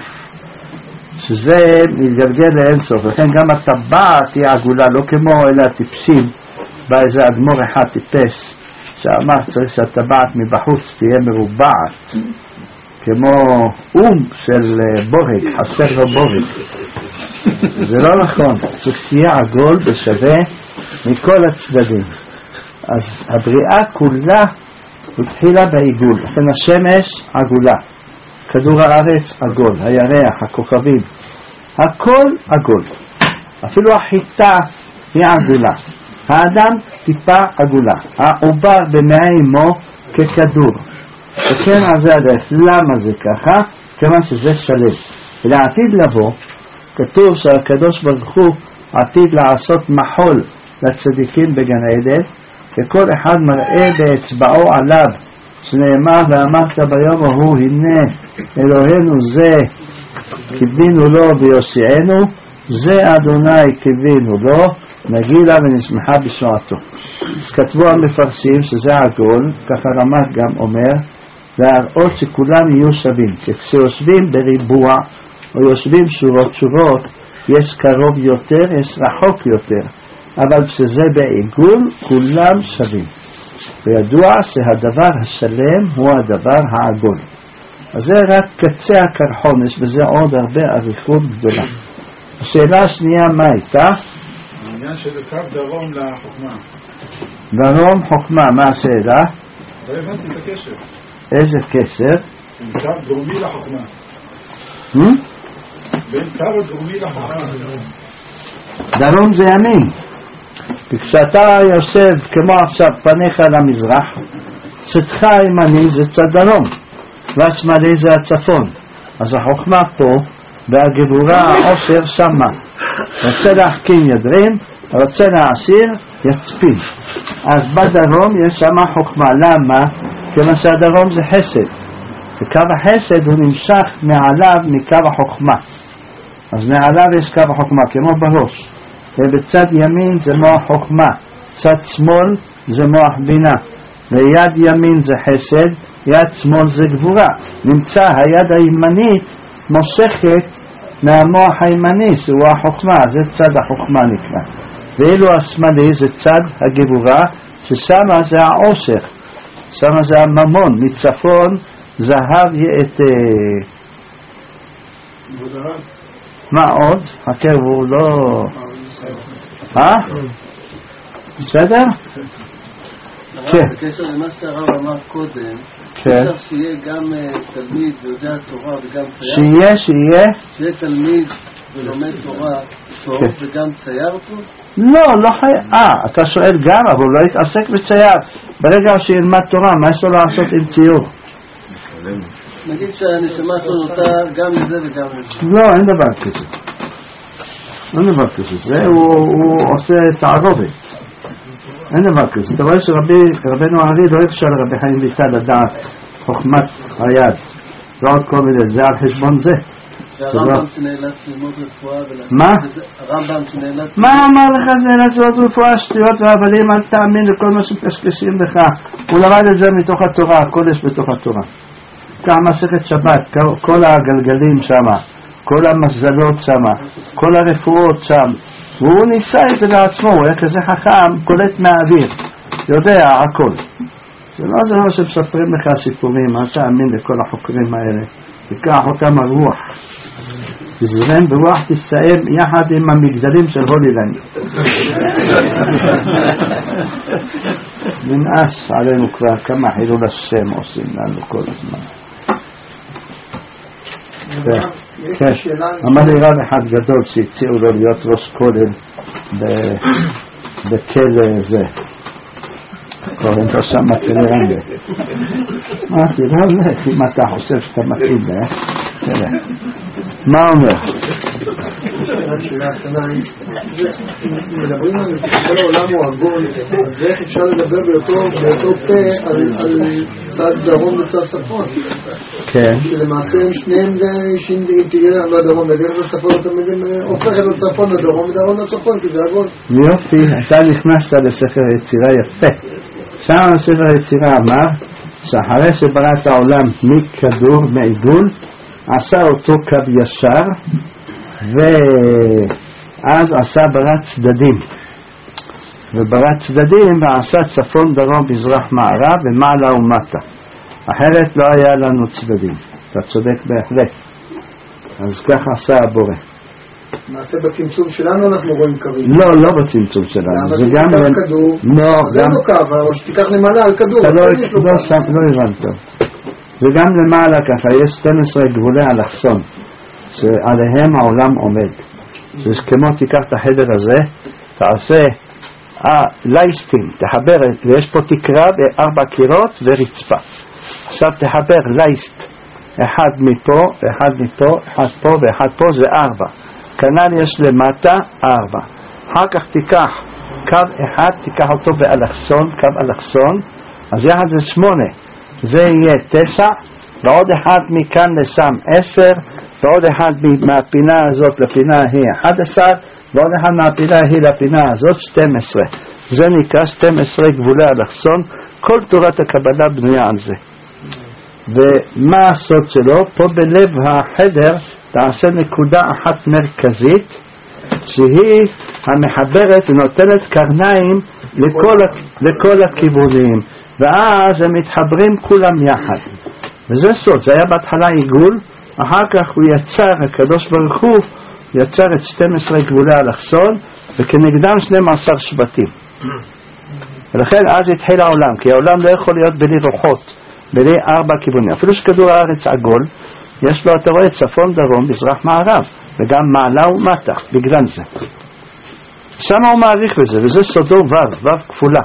שזה מתגלגל לאין סוף, לכן גם הטבעת היא עגולה, לא כמו אלה הטיפשים, בא איזה אדמו"ר אחד טיפש, שאמר צריך שהטבעת מבחוץ תהיה מרובעת, כמו אום של בורג, חסר לו בורג. זה לא נכון, צריך שיהיה עגול ושווה מכל הצדדים. אז הבריאה כולה התחילה בעיגול, לכן השמש עגולה, כדור הארץ עגול, הירח, הכוכבים, הכל עגול, אפילו החיטה היא עגולה, האדם טיפה עגולה, העובר במעי אמו ככדור. וכן על זה הדרך. למה זה ככה? כיוון שזה שלם. ולעתיד לבוא כתוב שהקדוש ברוך הוא עתיד לעשות מחול לצדיקים בגן עדן, וכל אחד מראה באצבעו עליו, שנאמר ואמרת ביום ההוא הנה אלוהינו זה קיווינו לו ויושיענו, זה אדוני קיווינו לו, נגילה ונשמחה בשעתו. אז כתבו המפרשים שזה עגול, ככה רמ"ח גם אומר, להראות שכולם יהיו שווים, כי כשיושבים בריבוע או יושבים שורות שורות יש קרוב יותר, יש רחוק יותר, אבל כשזה בעיגול כולם שווים, וידוע שהדבר השלם הוא הדבר העגול. אז זה רק קצה הקרחון, יש בזה עוד הרבה אריכות גדולה. השאלה השנייה מה הייתה? העניין שזה קו דרום לחוכמה. דרום חוכמה, מה השאלה? לא הבנתי את הקשר. איזה קשר? בין קו דרומי לחוכמה. בין קו דרומי לחוכמה. דרום זה ימין. כשאתה יושב כמו עכשיו פניך למזרח, צדך הימני זה צד דרום, והשמאלי זה הצפון. אז החוכמה פה, והגבורה העושר שמה. רוצה להחכים ידרים, רוצה להעשיר יצפין. אז בדרום יש שמה חוכמה. למה? כיוון שהדרום זה חסד, וקו החסד הוא נמשך מעליו מקו החוכמה. אז מעליו יש קו החוכמה כמו בראש, ובצד ימין זה מוח חוכמה, צד שמאל זה מוח בינה, ויד ימין זה חסד, יד שמאל זה גבורה. נמצא היד הימנית מושכת מהמוח הימני שהוא החוכמה, זה צד החוכמה נקרא, ואילו השמאלי זה צד הגבורה, ששמה זה העושר, שמה זה הממון. מצפון זהב יעטה. מה עוד? חכה, הוא לא... אה? בסדר? כן. בקשר למה שהרב אמר קודם, צריך שיהיה גם תלמיד ויודע תורה וגם צייר. שיהיה, שיהיה? שיהיה תלמיד ולומד תורה טוב וגם צייר טוב? לא, לא חייב. אה, אתה שואל גם, אבל הוא לא יתעסק בצייר. ברגע שילמד תורה, מה יש לו לעשות עם ציור? נגיד שהנשמה שלו נוטה גם לזה וגם לזה. לא, אין דבר כזה. אין דבר כזה. זה הוא עושה תערובת. אין דבר כזה. אתה רואה שרבנו הארי לא אפשר לרבי חיים ויטל לדעת חוכמת היד. לא עוד כל מיני, זה על חשבון זה. שהרמב"ם שנאלץ ללמוד רפואה ולעשות מה? הרמב"ם שנאלץ... מה אמר לך שנאלץ ללמוד רפואה? שטויות והבלים, אל תאמין לכל מה שפשקשים לך. הוא למד את זה מתוך התורה, הקודש בתוך התורה. כך מסכת שבת, כל הגלגלים שם, כל המזלות שם, כל הרפואות שם. והוא ניסה את זה לעצמו, הוא היה כזה חכם, קולט מהאוויר, יודע הכל. זה לא זה מה שמספרים לך סיפורים, אל תאמין לכל החוקרים האלה. תיקח אותם הרוח. תזרם ברוח, תסיים יחד עם המגדלים של הולילנד. נמאס עלינו כבר כמה חילול השם עושים לנו כל הזמן. כן, אמר לי רב אחד גדול שהציעו לו להיות ראש כולל בכלא זה. קוראים לו שם כלא רמלה. אמרתי, לא הולך אם אתה חושב שאתה מתאים, אה? תראה. מה אומר? מדברים על כל העולם הוא עגול, אז איך אפשר לדבר באותו פה על צד דרום וצד צפון? כן. שלמעשה הם שניהם אם תהיה בדרום בדרך לצפון תמיד הופך את הצפון לדרום ודרום לצפון כי זה עגול. יופי, אתה נכנסת לספר יצירה יפה. שם ספר היצירה אמר שאחרי שברא את העולם מכדור, מעיגול, עשה אותו קו ישר ואז עשה ברא צדדים וברא צדדים ועשה צפון דרום מזרח מערב ומעלה ומטה, אחרת לא היה לנו צדדים. אתה צודק בהחלט. אז כך עשה הבורא. מעשה בצמצום שלנו אנחנו רואים קווים. לא, לא בצמצום שלנו. זה גם כדור. זה לא קו, או שתיקח למעלה על כדור. אתה לא הבנת. זה גם למעלה ככה, יש שתים עשרה גבולי אלכסון שעליהם העולם עומד. זה כמו תיקח את החדר הזה, תעשה אה, לייסטים, תחבר, ויש פה תקרה וארבע קירות ורצפה. עכשיו תחבר לייסט, אחד מפה, אחד מפה, אחד פה ואחד פה, זה ארבע. כנ"ל יש למטה ארבע. אחר כך תיקח קו אחד, תיקח אותו באלכסון, קו אלכסון, אז יחד זה שמונה. זה יהיה תשע, ועוד אחד מכאן לשם עשר, ועוד אחד מהפינה הזאת לפינה היא אחד עשר, ועוד אחד מהפינה היא לפינה הזאת שתים עשרה. זה נקרא שתים עשרה גבולי אלכסון. כל תורת הקבלה בנויה על זה. ומה הסוד שלו? פה בלב החדר תעשה נקודה אחת מרכזית שהיא המחברת ונותנת קרניים לכל, לכל הכיוונים, ואז הם מתחברים כולם יחד. וזה סוד. זה היה בהתחלה עיגול, אחר כך הוא יצר, הקדוש ברוך הוא יצר את שתים עשרה גבולי אלכסון וכנגדם שנים עשר שבטים. ולכן אז התחיל העולם, כי העולם לא יכול להיות בלי רוחות, בלי ארבע כיוונים. אפילו שכדור הארץ עגול, יש לו, אתה רואה, צפון דרום מזרח מערב, וגם מעלה ומטה, בגלל זה. שם הוא מעריך בזה, וזה סודו וו, וו כפולה.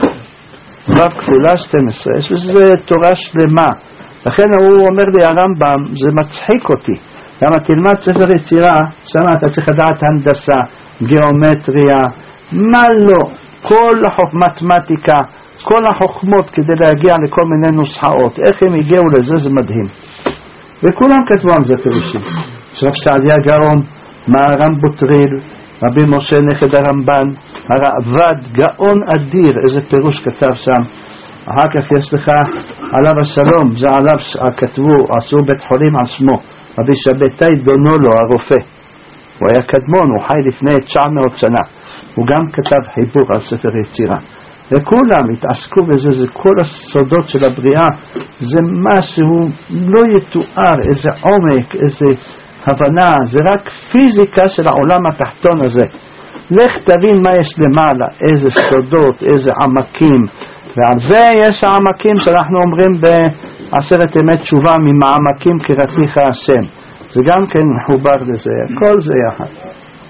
וו כפולה שתים עשרה, וזה תורה שלמה. לכן הוא אומר לי, הרמב"ם, זה מצחיק אותי. למה תלמד ספר יצירה, שם אתה צריך לדעת הנדסה, גיאומטריה, מה לא, כל מתמטיקה, כל החוכמות כדי להגיע לכל מיני נוסחאות. איך הם הגיעו לזה, זה מדהים. וכולם כתבו על זה פירושים. שרב סעדיה גאון, מהר"ם בוטריל, רבי משה נכד הרמב"ן, הרעב"ד, גאון אדיר, איזה פירוש כתב שם. אחר כך יש לך עליו השלום, זה עליו כתבו, עשו בית חולים על שמו, רבי שבתאי דונולו הרופא. הוא היה קדמון, הוא חי לפני תשע מאות שנה. הוא גם כתב חיבור על ספר יצירה. וכולם התעסקו בזה, זה כל הסודות של הבריאה, זה משהו לא יתואר, איזה עומק, איזה הבנה, זה רק פיזיקה של העולם התחתון הזה. לך תבין מה יש למעלה, איזה סודות, איזה עמקים, ועל זה יש העמקים שאנחנו אומרים בעשרת ימי תשובה, ממעמקים קראתיך השם, זה גם כן מחובר לזה, כל זה יחד.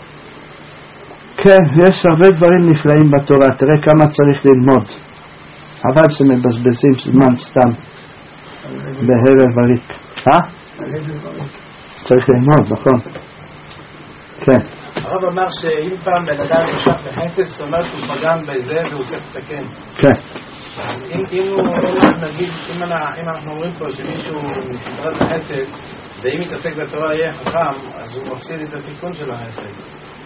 כן, יש הרבה דברים נפלאים בתורה, תראה כמה צריך ללמוד, אבל שמבזבזים זמן סתם בהרב וריק. אה? צריך ללמוד, נכון? כן. הרב אמר שאם פעם בן אדם נמשך לחסד, זאת אומרת שהוא פגם בזה והוא צריך לתקן. כן. אם נגיד, אם אנחנו אומרים פה שמישהו מתמרד לחסד, ואם יתעסק בתורה יהיה חכם, אז הוא מפסיד את התיקון של החסד.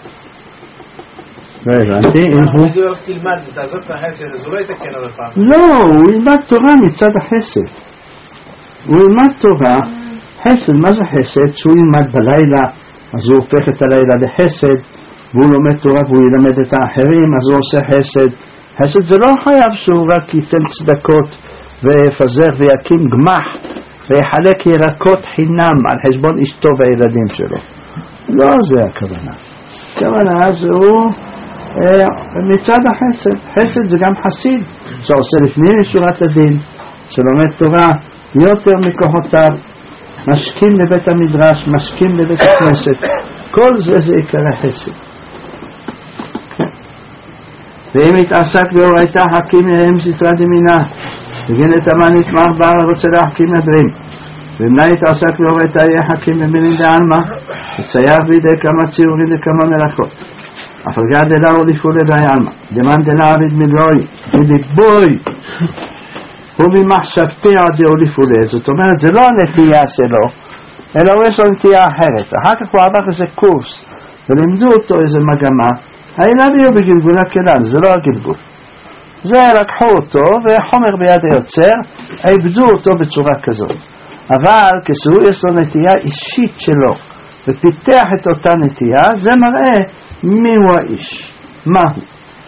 לא הבנתי, אם הוא... נגיד הוא תלמד, תעזוב את החסד, אז הוא לא יתקן עוד פעם. לא, הוא ילמד תורה מצד החסד. הוא ילמד תורה, חסד, מה זה חסד? שהוא ילמד בלילה, אז הוא הופך את הלילה לחסד, והוא לומד תורה והוא ילמד את האחרים, אז הוא עושה חסד. חסד זה לא חייב שהוא רק ייתן צדקות ויפזר ויקים גמח ויחלק ירקות חינם על חשבון אשתו והילדים שלו. לא זה הכוונה. הכוונה זה הוא אה, מצד החסד. חסד זה גם חסיד שעושה לפנים משורת הדין, שלומד תורה יותר מכוחותיו, משכים לבית המדרש, משכים לבית הכנסת, כל זה זה עיקר החסד. ואם התעסק באורייתא חכים יהם סתרא דמינה, בגין את המן יתמח בה רוצה להחכים נדרים, ואם לא התעסק באורייתא יהיה חכים במילין דעלמא, וצייר בידי כמה ציורים וכמה מלאכות, אף על גד דלאו לפעולי בעלמא, דמן דלאו עביד מלואי, מליבוי, הוא ממחשבתי עדיו לפעולי. זאת אומרת, זה לא הנטייה שלו, אלא הוא יש לו נטייה אחרת. אחר כך הוא עבר איזה קורס, ולימדו אותו איזה מגמה, הילביו בגלגולה כלל, זה לא הגלגול. זה לקחו אותו, וחומר ביד היוצר, עבדו אותו בצורה כזאת. אבל כשהוא יש לו נטייה אישית שלו, ופיתח את אותה נטייה, זה מראה מי הוא האיש, מה הוא.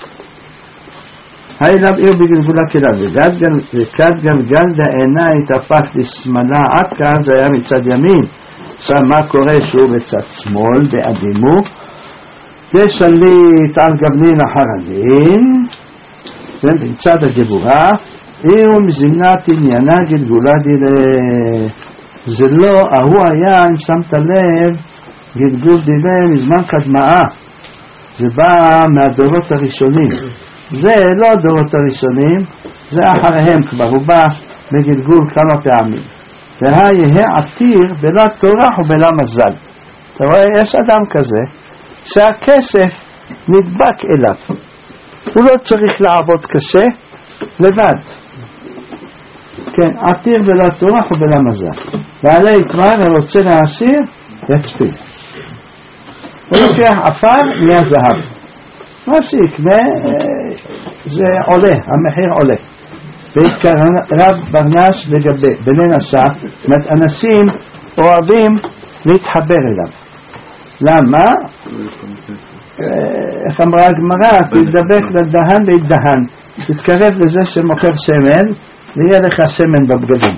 הילביו בגלגולה כלל, וכד גלגל דעינה התהפך לשמאלה, עד כאן זה היה מצד ימין. עכשיו מה קורה שהוא בצד שמאל, באדימו, ושליט על גבנין אחר הדין, זה בצד הגבורה, איום זמנת עניינה גלגולה דילה. זה לא, ההוא היה, אם שמת לב, גלגול דילה מזמן קדמאה, זה בא מהדורות הראשונים, זה לא הדורות הראשונים, זה אחריהם כבר, הוא בא בגלגול כמה פעמים, והיהיה עתיר בלה תורח ובלה מזל. אתה רואה, יש אדם כזה שהכסף נדבק אליו, הוא לא צריך לעבוד קשה לבד. כן, עתיר בלה תורח ובלה מזל, ועלי כבר הרוצה להעשיר יצפיל, הוא לוקח עפר נהיה זהב, מה שיקנה זה עולה, המחיר עולה. בעיקר רב ברנש לגבי בני נשא, אנשים אוהבים להתחבר אליו. למה? איך אמרה הגמרא, תדבק לדהן וידהן, תתקרב לזה שמוכר שמן ויהיה לך שמן בבגדים.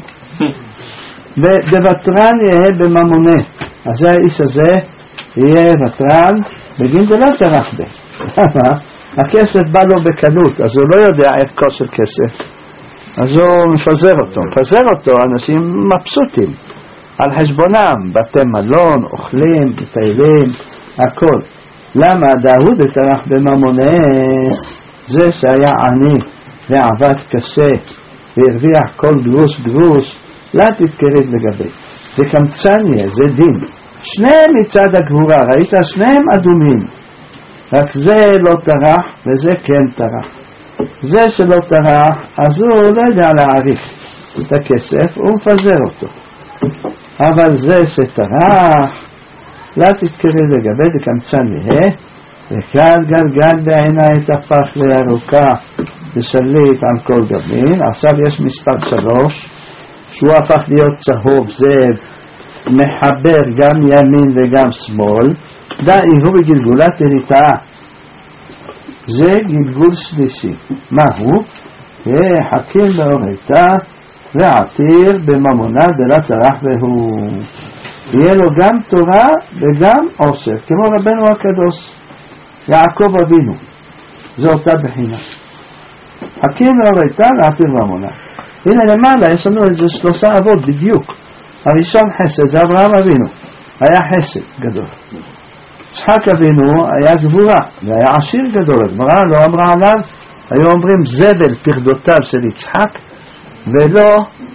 וותרן יהיה בממונה, אז זה האיש הזה יהיה ותרן בגין דלא תרח בה. הכסף בא לו בקלות, אז הוא לא יודע ערכו של כסף, אז הוא מפזר אותו, מפזר אותו, אנשים מבסוטים על חשבונם, בתי מלון, אוכלים, מטיילים, הכל. למה? דאוד התארח בממונה, זה שהיה עני ועבד קשה והרוויח כל גרוש גרוש, לא תתקרב לגבי, זה קמצניה, זה דין. שניהם מצד הגבורה, ראית? שניהם אדומים, רק זה לא טרח וזה כן טרח. זה שלא טרח, אז הוא לא יודע להעריך את הכסף, הוא מפזר אותו. אבל זה שטרח, לא תתקרב לגבי, זה קמצן יהיה, וכאן גלגל בעינה התהפך לארוכה ושליט על כל גבין. עכשיו יש מספר שלוש, שהוא הפך להיות צהוב, זה מחבר גם ימין וגם שמאל, דאי הוא בגלגולת הריטאה, זה גלגול שלישי. מה הוא? חכים באורייתא ועתיר בממונה דלה טרח והוא, יהיה לו גם תורה וגם עושר, כמו רבנו הקדוש. יעקב אבינו, זו אותה בחינה. הקים והוריתה להעתיר ועמונה. הנה למעלה יש לנו איזה שלושה אבות בדיוק. הראשון חסד זה אברהם אבינו, היה חסד גדול. יצחק אבינו היה גבורה והיה עשיר גדול. הגמרא לא אמרה עליו, היו אומרים זבל פרדותיו של יצחק ולא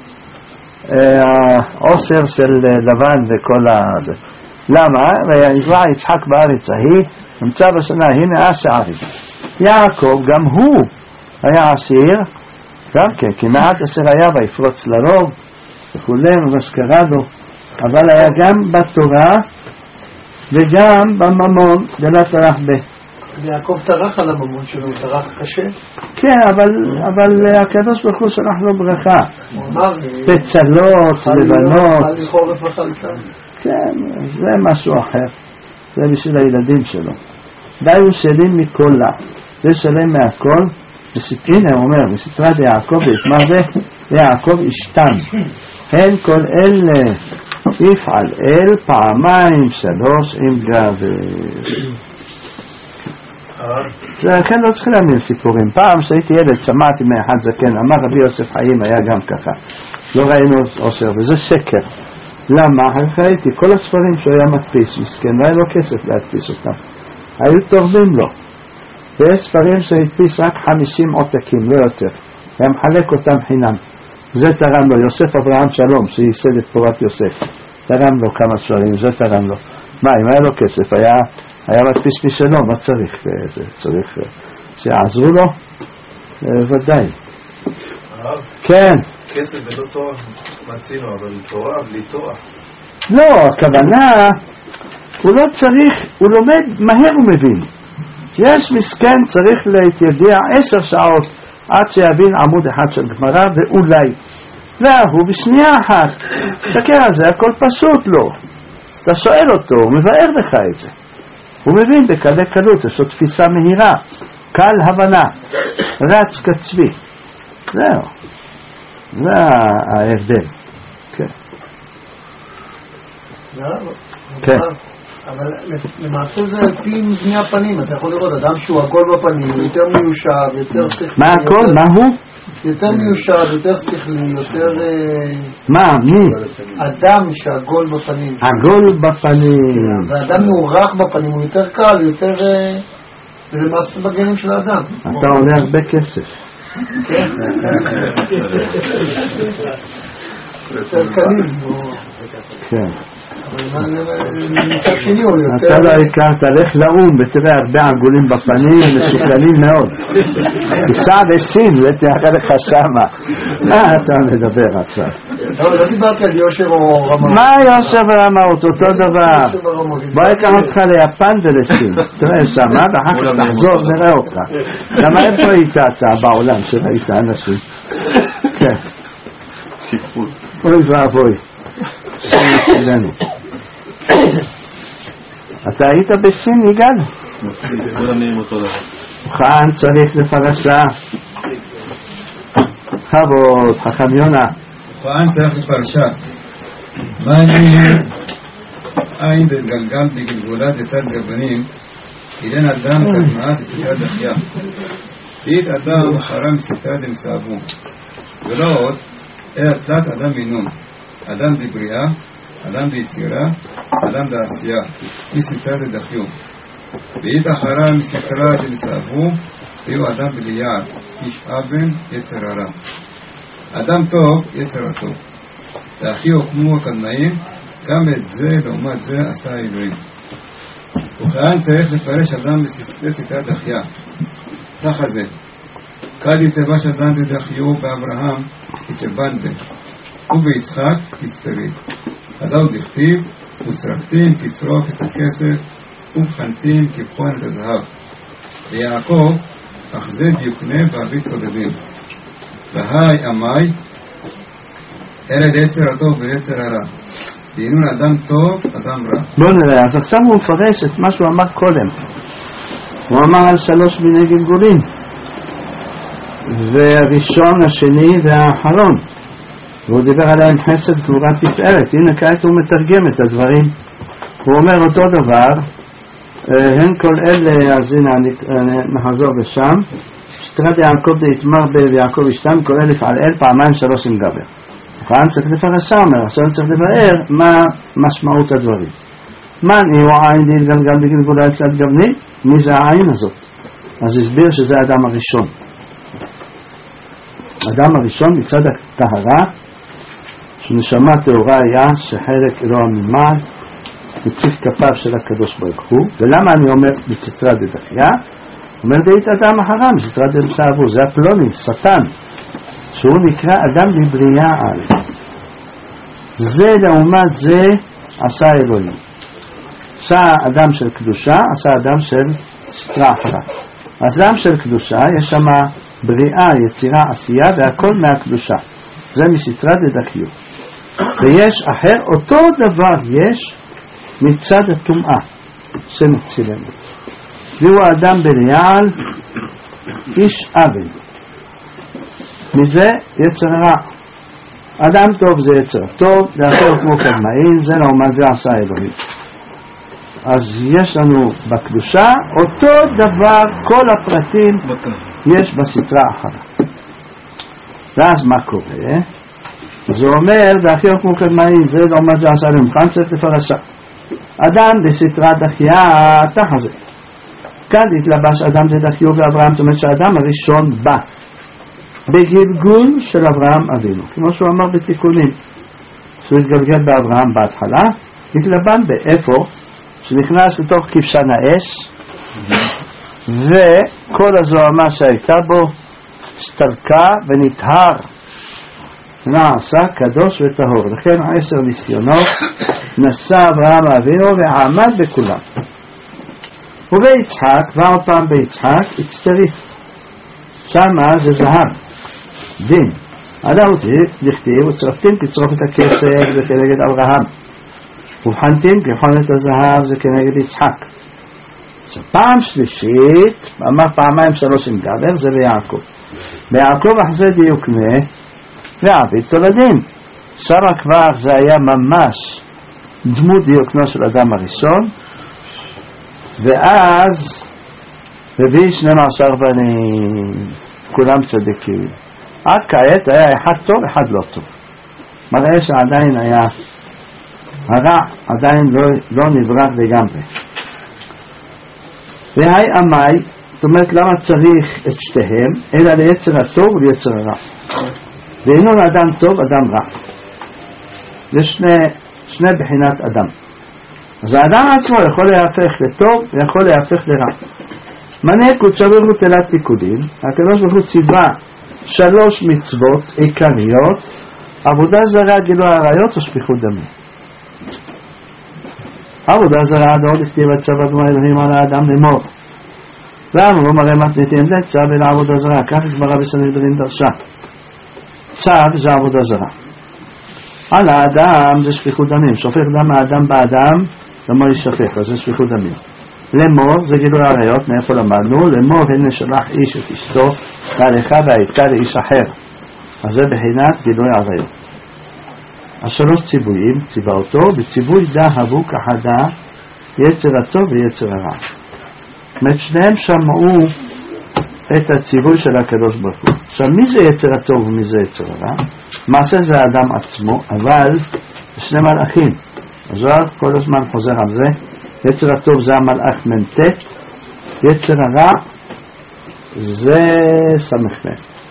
העושר אה, של לבן וכל הזה. למה? ויזרע יצחק בארץ ההיא, נמצא בשנה ההיא מאה שערים. יעקב גם הוא היה עשיר, גם כן, כי מעט אשר היה ויפרוץ לרוב וכולי ומזכרה לו, אבל היה גם בתורה וגם בממון ולא טרח ב. יעקב טרח על הממון שלו, הוא טרח קשה. כן, אבל, אבל הקדוש ברוך הוא שלח לו ברכה. פצלות, לבנות. על חורף וחלטן. כן, זה משהו אחר. זה בשביל הילדים שלו. די הוא שלים מכולה. זה שלם מהכל. הנה הוא אומר, בסתרת יעקב יתמר ב, יעקב ישתן. הן כל אלה יפעל אל פעמיים שלוש עם גבר. לכן לא צריך להאמין סיפורים. פעם שהייתי ילד שמעתי מאחד זקן, אמר רבי יוסף חיים היה גם ככה. לא ראינו עושר, וזה שקר. למה? ראיתי כל הספרים שהוא היה מדפיס, מסכן, לא היה לו כסף להדפיס אותם. היו תורמים לו. ויש ספרים שהדפיס רק חמישים עותקים, לא יותר. היה מחלק אותם חינם. זה תרם לו, יוסף אברהם שלום, שייסד את תורת יוסף. תרם לו כמה ספרים, זה תרם לו. מה, אם היה לו כסף, היה, היה מדפיס משלו, מה צריך? זה, צריך שיעזרו לו? ודאי. כן. כסף ולא תורה מצינו, אבל תורה בלי תורה. לא, הכוונה, הוא לא צריך, הוא לומד, מהר הוא מבין. יש מסכן צריך להתיידע עשר שעות עד שיבין עמוד אחד של גמרא ואולי. והוא בשנייה אחת, תסתכל על זה, הכל פשוט לו. אתה שואל אותו, הוא מבאר לך את זה. הוא מבין בקלי קלות, יש לו תפיסה מהירה, קל הבנה, רץ כצבי. זהו. זה ההבדל. כן. כן. אבל למעשה זה על פי מבנה הפנים. אתה יכול לראות אדם שהוא עגול בפנים, הוא יותר מיושב, יותר שכלי. מה הכל? מה הוא? יותר מיושב, יותר שכלי, יותר... מה? מי? אדם שעגול בפנים. עגול בפנים. ואדם מעורך בפנים, הוא יותר קל, יותר... זה למעשה בגנים של האדם. אתה עולה הרבה כסף. יותר קלים. כן. אתה לא הכרת, לך לאום ותראה הרבה עגולים בפנים מסוכנים מאוד. תיסע בסין ותראה לך שמה. מה אתה מדבר עכשיו? לא דיברתי על יושר או רמאות. מה יושר ורמאות? אותו דבר. בוא אקח אותך ליפן ולסין, תראה שמה ואחר כך תחזור נראה אותך. למה איפה היית אתה בעולם שראית אנשים? כן. אוי ואבוי. שלנו. אתה היית בסין, הגענו. כאן צריך לפרשה. חבוד, חכם יונה. כאן צריך לפרשה. מה אני עין בגלגל בגלגולת יותר גוונים, אילן אדם כדמאה בסתת דחיה. תית אדם חרם סתת דמסעבו. ולא עוד, אלא תלת אדם מינון. אדם בבריאה, אדם ביצירה, אדם בעשייה, מסתת דחיו. ואית אחרה מסתרה דמסעבו, היו אדם בליעד, איש אבן, יצר הרע. אדם טוב, יצר הטוב. ואחי הוקמו הקדמאים, גם את זה לעומת זה עשה האלוהים. וכאן צריך לפרש אדם בסתת דחיה. ככה זה. כד יתבש אדם בדחיו באברהם, יצבן בן. וביצחק יצטריד. הדאו דכתיב, וצרפתים כצרוף את הכסף, ובחנתים כבחון את הזהב. ויעקב, אך זה דיוקנה ואבית צודדים. והי עמי, ארד יצר הטוב ויצר הרע. דהינון אדם טוב, אדם רע. בוא נראה, אז עכשיו הוא מפרש את מה שהוא אמר קודם. הוא אמר על שלוש מיני גלגולים. והראשון, השני והאחרון. והוא דיבר עליהם חסד גבורה תפארת. הנה כעת הוא מתרגם את הדברים. הוא אומר אותו דבר הן כל אלה, אז הנה נחזור לשם. סתרת יעקב דהתמר ב ויעקב ישתם, כל אלה לפעל אל פעמיים שלוש עם גבר. כאן צריך לפרשה, אומר, עכשיו צריך לבאר מה משמעות הדברים. מה נהיו העין להתגלגל בגלגולה תלת גבני? מי זה העין הזאת? אז הסביר שזה האדם הראשון. האדם הראשון מצד הטהרה, שנשמה טהורה היה שחלק אלוה ממעל, מציף כפיו של הקדוש ברוך הוא. ולמה אני אומר בצטרא דדחיה? אומר דאית אדם אחרם, בצטרא דמסעבו, זה הפלוני, שטן, שהוא נקרא אדם לבריאה על. זה לעומת זה עשה אלוהים. עשה אדם של קדושה, עשה אדם של סטרא אחרא. אדם של קדושה יש שם בריאה, יצירה, עשייה, והכל מהקדושה. זה מסטרא דדחיות. ויש אחר, אותו דבר יש מצד הטומאה שמצילנו. והוא האדם בריאל, איש עוול. מזה יצר רע. אדם טוב זה יצר טוב, ואחר כמו קדמאין, זה לעומת זה עשה אלוהים. אז יש לנו בקדושה אותו דבר, כל הפרטים יש בסטרא אחרא. ואז מה קורה? זה אומר, ואחר כמו קדמאין, זה לעומת זה עשה אלוהים. כאן צריך לפרשה. אדם בסטרא דחיה תחזה. כאן התלבש אדם דדחיו ואברהם, זאת אומרת שהאדם הראשון בא בגלגול של אברהם אבינו, כמו שהוא אמר בתיקונים, שהוא התגלגל באברהם בהתחלה, התלבן באפר שנכנס לתוך כבשן האש, וכל הזוהמה שהייתה בו הסתלקה ונטהר, נעשה קדוש וטהור. לכן עשר ניסיונות נשא אברהם אבינו ועמד בכולם. וביצחק, ועוד פעם ביצחק, הצטריף. שמה זה זהב, דין. עליו דכתיב, וצרפתים כצרופת הכסר זה כנגד אברהם. ובחנתים כחונת הזהב זה כנגד יצחק. פעם שלישית, אמר פעמיים שלוש עם גבר, זה ביעקב. ביעקב אחזה דיוקנה, ועביד תולדים. שמה כבר זה היה ממש דמות דיוקנו של אדם הראשון, ואז הביא שנים עשר בנים, כולם צדיקים. עד כעת היה אחד טוב, אחד לא טוב. מראה שעדיין היה, הרע עדיין לא, לא נברח לגמרי. והי עמי, זאת אומרת למה צריך את שתיהם, אלא ליצר הטוב וליצר הרע. ואינו לאדם טוב, אדם רע. זה שני, שני בחינת אדם. אז האדם עצמו יכול להפך לטוב ויכול להפך לרע. מנה קודשא ברוך הוא תלת פיקודים, הקדוש ברוך הוא ציווה שלוש מצוות עיקריות, עבודה זרה, גילוי עריות ושפיכות דמים. עבודה זרה, דוד הכתיב הצווה דמה אלוהים על האדם לאמור. ואמרו מראה מתניתין לצו אל עבודה זרה, כך גמרא בסנהדרין דרשה. צו זה עבודה זרה. על האדם זה שפיכות דמים, שופך דם האדם באדם, למה ישפך, אז זה שפיכות דמים. לאמור זה גילוי עריות, מאיפה למדנו? לאמור הנה שלח איש את אשתו, והלכה והייתה לאיש אחר. אז זה בחינת גילוי עריות. השלוש ציוויים, ציווה אותו, בציווי דהבו כחדה, יצר הטוב ויצר הרע. זאת שניהם שמעו את הציווי של הקדוש ברוך הוא. עכשיו מי זה יצר הטוב ומי זה יצר הרע? מעשה זה האדם עצמו, אבל שני מלאכים. הזוהר כל הזמן חוזר על זה. יצר הטוב זה המלאך מ"ט, יצר הרע זה סמ"ך.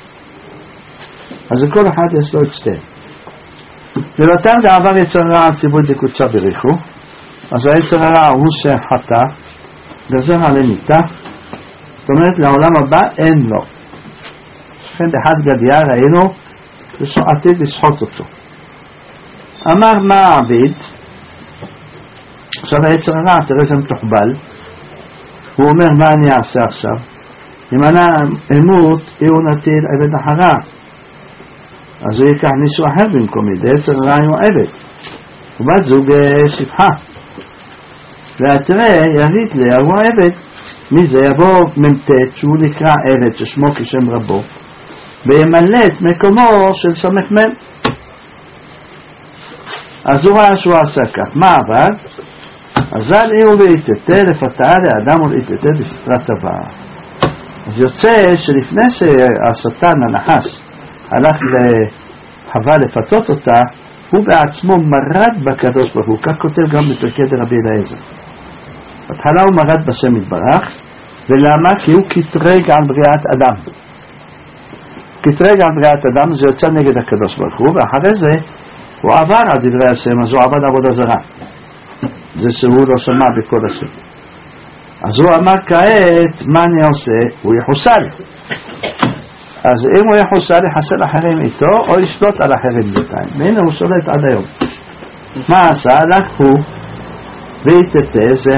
אז לכל אחד יש לו את שתיהם. ולאתם דעבר יצר הרע על ציווי דקודשא בריחו, אז היצר הרע הוא שחטא, גזר עלי מיתה, זאת אומרת לעולם הבא אין לו. לכן בחד גדיה ראינו שעתיד לשחוט אותו. אמר מה העביד, עכשיו היצר הרע, תראה זה מתוחבל, הוא אומר מה אני אעשה עכשיו? אם אני אמות, הוא נטיל עבד אחרה, אז הוא ייקח מישהו אחר במקומי, היצר הרע הוא עבד, ובת זוג שפחה, והתראה יריד לה הוא עבד, מזה יבוא ממתת שהוא נקרא עבד ששמו כשם רבו, וימלא את מקומו של סמך מם. אז הוא ראה שהוא עשה כך, מה עבד? אזל איהו ואיתתה לפתעה לאדם ולאיתתה בסתרת טבעה. אז יוצא שלפני שהשטן, הנחש, הלך לחווה לפתות אותה, הוא בעצמו מרד בקדוש ברוך הוא. כך כותב גם בפרקי דרבי אליעזר. בהתחלה הוא מרד בשם יתברך, ולמה? כי הוא קטרג על בריאת אדם. קטרג על בריאת אדם, זה יוצא נגד הקדוש ברוך הוא, ואחרי זה הוא עבר על דברי השם, אז הוא עבד עבודה זרה. זה שהוא לא שמע בכל השם. אז הוא אמר כעת, מה אני עושה? הוא יחוסל. אז אם הוא יחוסל, יחסל אחרים איתו, או ישלוט על אחרים בינתיים. והנה הוא שולט עד היום. מה עשה? לקחו ואיתתה, זה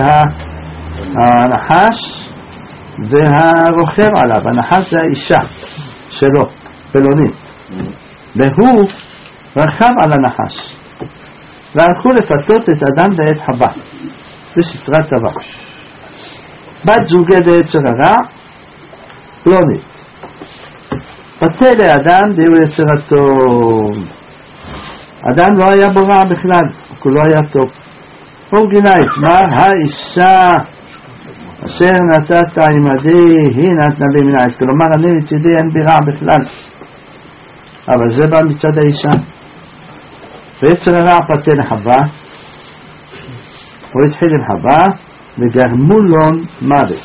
הנחש והרוכב עליו. הנחש זה האישה שלו, פלונית. והוא רכב על הנחש. והלכו לפתות את אדם ואת חווה. זה סתרת טבע. בת זוגה דעצר הרע, פלונית. פתה לאדם דהו יצרתו. אדם לא היה בו רע בכלל, הוא לא היה טוב. הוא גילה את מה? האישה אשר נתת עמדי היא נתנה בי מן העץ. כלומר אני מצידי אין בי רע בכלל, אבל זה בא מצד האישה. ויצר הרע פתה לחווה, הוא התחיל עם חווה וגרמו לו מוות.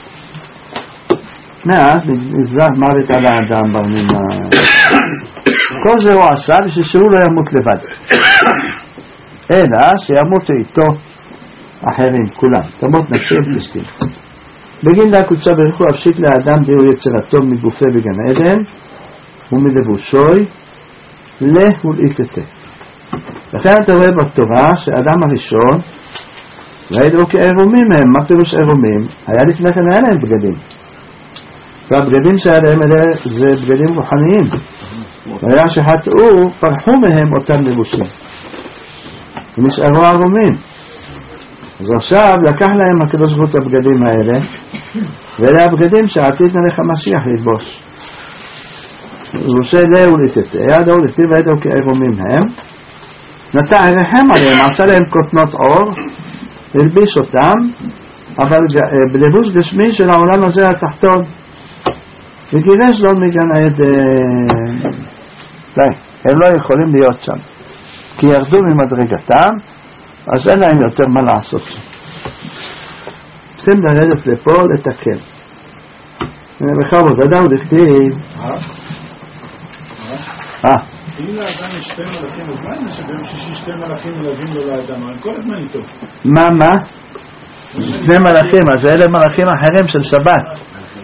מאז נגזר מוות על האדם ברמימה. כל זה הוא עשה בשביל שהוא לא ימות לבד, אלא שימותו איתו אחרים, כולם, תמות נשים פלסטין. בגין לה קודשה ברוך הוא הפשיק לאדם דהו יצירתו מגופה בגן עדן ומלבושוי להולאיתתה. לכן אתה רואה בתורה שאדם הראשון ראינו כעירומים הם. מה פירוש עירומים? היה לפני כן היה להם בגדים, והבגדים שהיה להם אלה זה בגדים רוחניים, והיה שחטאו פרחו מהם אותם לבושים ונשארו עירומים. אז עכשיו לקח להם הקדוש ברוך הוא את הבגדים האלה, ואלה הבגדים שעתיד נלך המשיח ללבוש. לבושי להולאיתתה, יד ההולאיתי וידעו כעירומים הם, נטע עריכם עליהם, עשה להם כותנות אור, הלביש אותם, אבל בלבוש גשמי של העולם הזה התחתון, וגירש לו מגן עדן. די, הם לא יכולים להיות שם, כי ירדו ממדרגתם, אז אין להם יותר מה לעשות. צריכים לרדת לפה לתקן. בכבוד, אדם דכתיב. אה? אם לאדם יש שתי מלאכים, אז מה יש שביום שישי שתי מלאכים מלווים לו לאדם? כל הזמן איתו. מה, מה? שני מלאכים, אז אלה מלאכים אחרים של שבת.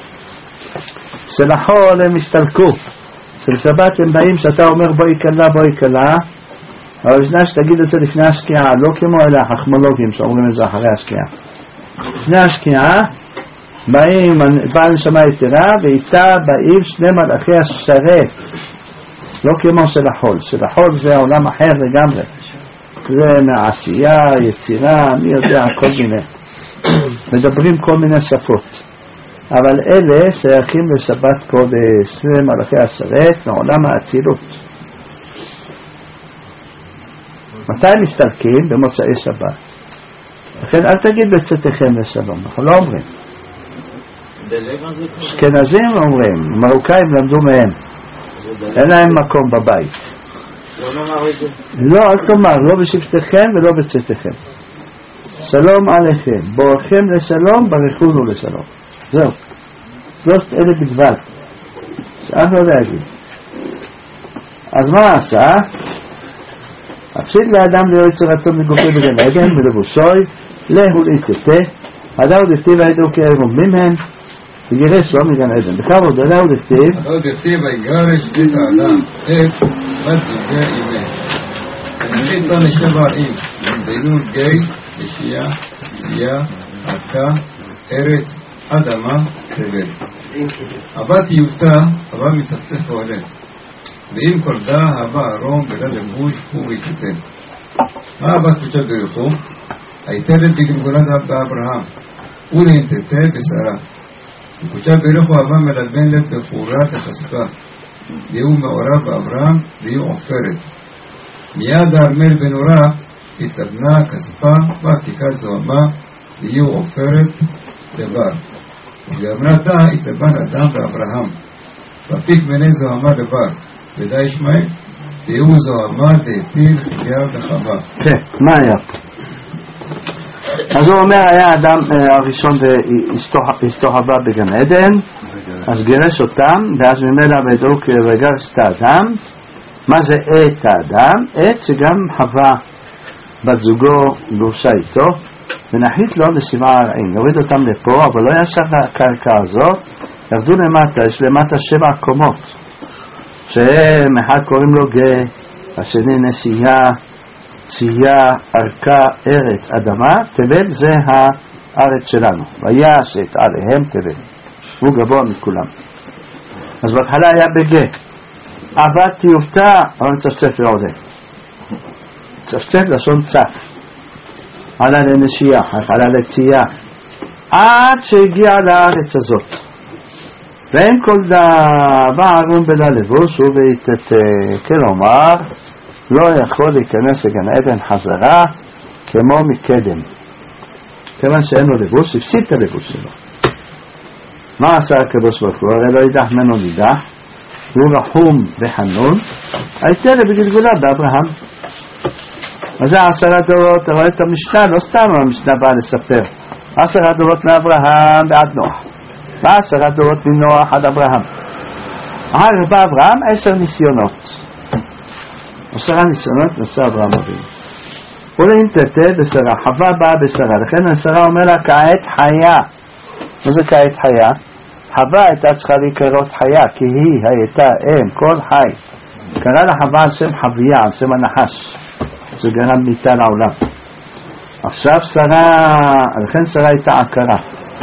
של החול הם הסתלקו. של שבת הם באים שאתה אומר בואי קלה, בואי קלה, אבל ישנה שתגיד את זה לפני השקיעה, לא כמו אלה החכמולוגים שאומרים את זה אחרי השקיעה. לפני השקיעה באים, באה נשמה יתרה, ואיתה באים שני מלאכי השרת, לא כמו של החול. של החול זה העולם אחר לגמרי, זה מעשייה, יצירה, מי יודע, כל מיני מדברים כל מיני שפות, אבל אלה שייכים לשבת קודש, זה מלאכי השרת מעולם האצילות. מתי מסתלקים? במוצאי שבת. לכן אל תגיד בצאתכם לשלום, אנחנו לא אומרים. אשכנזים אומרים, מרוקאים למדו מהם, אין להם מקום בבית. לא, אל תאמר, לא בשבתכם ולא בצאתכם. שלום עליכם, בורכם לשלום, ברכונו לשלום. זהו, שלושת אלה בלבד, שאף לא להגיד. אז מה עשה? הפשיט לאדם להיות יצירתו מגופה בגן עדן ולבושוי להולאיתתה, אדם דכתיב הידעו כעירומים הם, וגירש לו מגן עדן. בכבוד, אדם דכתיב אדם דכתיב ויגרש את האדם את בת זוגה אימה, ונחיל בה לשבע ערים, למדינון גיא, נשייה, צייה, עתה, ארץ, אדמה, תבל. הבת יובטה, הבת מצפצף ועולה, ואם כל דה הבא ארום ולא לבוש הוא ויתתן. מה הבת קודשה ברוך הוא? היתרת בגלגולת באברהם, ולהנתתה בשרה. וקודשה ברוך הוא אהבה מלבן לב בחורת החשפה, ויהיו מעורב באברהם ויהיו עופרת. מיד הארמל בנורה יצבנה כספה ועתיקת זוהמה ויהיו עופרת דבר. ובאמנתה יצבן אדם ואברהם ופיק מני זוהמה דבר ודא ישמעאל ויהיו זוהמה דהטיל חיה וחווה. כן, מה היה? אז הוא אומר היה אדם הראשון ואשתו חווה בגן עדן, אז גירש אותם ואז ממילא בדעו וגרש את האדם. מה זה את האדם? את שגם חווה בת זוגו גורשה איתו, ונחית לו לשבעה רעים, יוריד אותם לפה, אבל לא ישר הקרקע הזאת, ירדו למטה, יש למטה שבע קומות, שמחד קוראים לו גא, השני נסיעה, צייה, ארכה, ארץ, אדמה, תבל זה הארץ שלנו, וישת עליהם תבל, הוא גבוה מכולם. אז בהתחלה היה בגא, עבדתי אותה, אבל מצפצף ועולה, צפצף לשון צף, עלה לנשייה, עלה לצייה, עד שהגיע לארץ הזאת. ואין כל דבר ערום בלה לבוש, ובהתת, כלומר, לא יכול להיכנס לגן עדן חזרה כמו מקדם. כיוון שאין לו לבוש, הפסיד את הלבוש שלו. מה עשה הקדוש ברוך הוא? הרי לא ידח ממנו נידח, הוא רחום וחנון, הייתה בגלגולה באברהם. אז זה עשרה דורות, אתה רואה את המשנה, לא סתם המשנה באה לספר. עשרה דורות מאברהם ועד נוח. ועשרה דורות מנוח עד אברהם. אחר כך בא אברהם, עשר ניסיונות. עשרה ניסיונות נשא אברהם אבינו. ולאינתתה בשרה, חווה באה בשרה. לכן השרה אומר לה, כעת חיה. מה זה כעת חיה? חווה הייתה צריכה להיקראות חיה, כי היא הייתה אם, כל חי. קרא לה חווה על שם חוויה, על שם הנחש. זה גרם מיתה לעולם. עכשיו שרה, לכן שרה הייתה עקרה.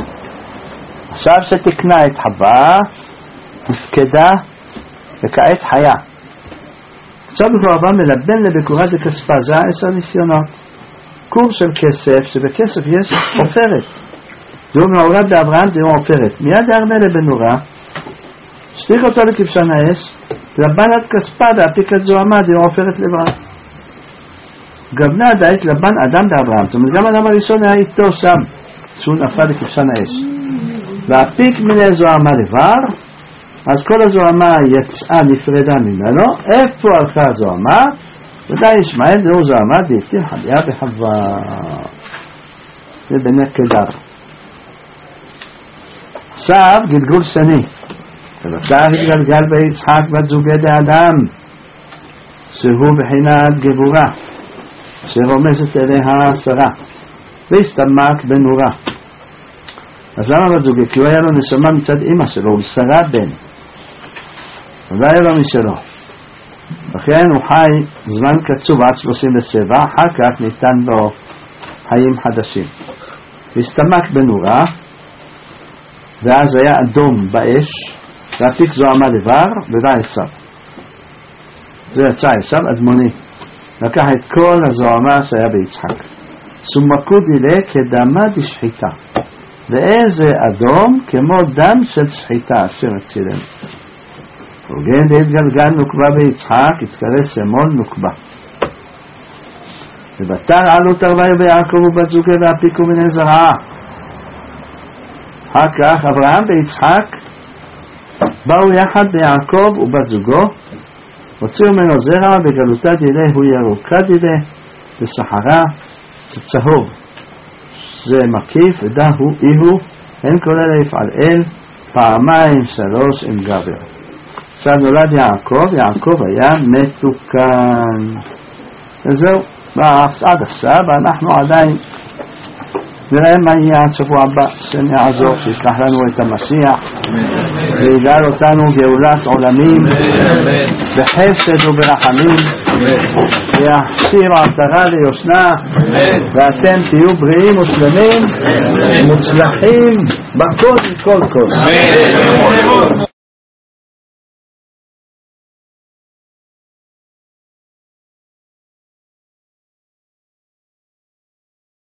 עכשיו שתקנה את חווה, נפקדה וכעת חיה. עכשיו כבר בא מלבן לבקורת לכספה, זה עשר ניסיונות. קור של כסף, שבכסף יש עופרת. זהו מעורב באברהם, זהו עופרת. מיד ירמה לבנורה, שתיק אותו לכבשן האש, לבן עד כספה, להפיק את זוהמה, זהו עופרת לברד. גבנה דעת לבן אדם באברהם, זאת אומרת גם האדם הראשון היה איתו שם שהוא נפל לכבשן האש, והפיק מיני זוהמה לבר, אז כל הזוהמה יצאה נפרדה ממנו. איפה הלכה הזוהמה? ודאי ישמעאל זהו זוהמה דהטיל חיה וחווה, זה בני קדר. עכשיו גלגול שני, ובתר התגלגל ביצחק בת זוגי דאדם, שהוא בחינת גבורה שרומזת אליה שרה, והסתמק בנורה. אז למה בזוגי? כי הוא היה לו נשמה מצד אמא שלו, הוא שרה בן, ולא היה לו משלו. לכן הוא חי זמן קצוב עד שלושים ושבע, אחר כך ניתן לו חיים חדשים. והסתמק בנורה, ואז היה אדום באש, והפיק זוהמה לבר, ודא עשיו. זה יצא עשיו אדמוני. לקח את כל הזוהמה שהיה ביצחק. סומקו דילה כדמה דשחיטה. ואיזה אדום כמו דם של שחיטה, אשר הצילם. וגן דהתגלגל נוקבה ביצחק, התקרא סמול נוקבה. ובתר עלו תרוויו ביעקב ובת זוגי והפיקו בני זרעה. אחר כך אברהם ויצחק באו יחד ביעקב ובת זוגו, הוציאו ממנו זרע, בגלותה דילה הוא ירוקה דילה, בסחרה זה צהוב, זה מקיף, ודה הוא איהו, אין כולל יפעל אל, פעמיים שלוש עם גבר. עכשיו נולד יעקב, יעקב היה מתוקן. וזהו, עד עכשיו, אנחנו עדיין נראה מה יהיה עד שבוע הבא, שנעזור, שישלח לנו את המשיח, ויגאל אותנו גאולת עולמים, בחסד וברחמים, ויחסיר עטרה ליושנה, ואתם תהיו בריאים ושלמים, מוצלחים בכל כל כל.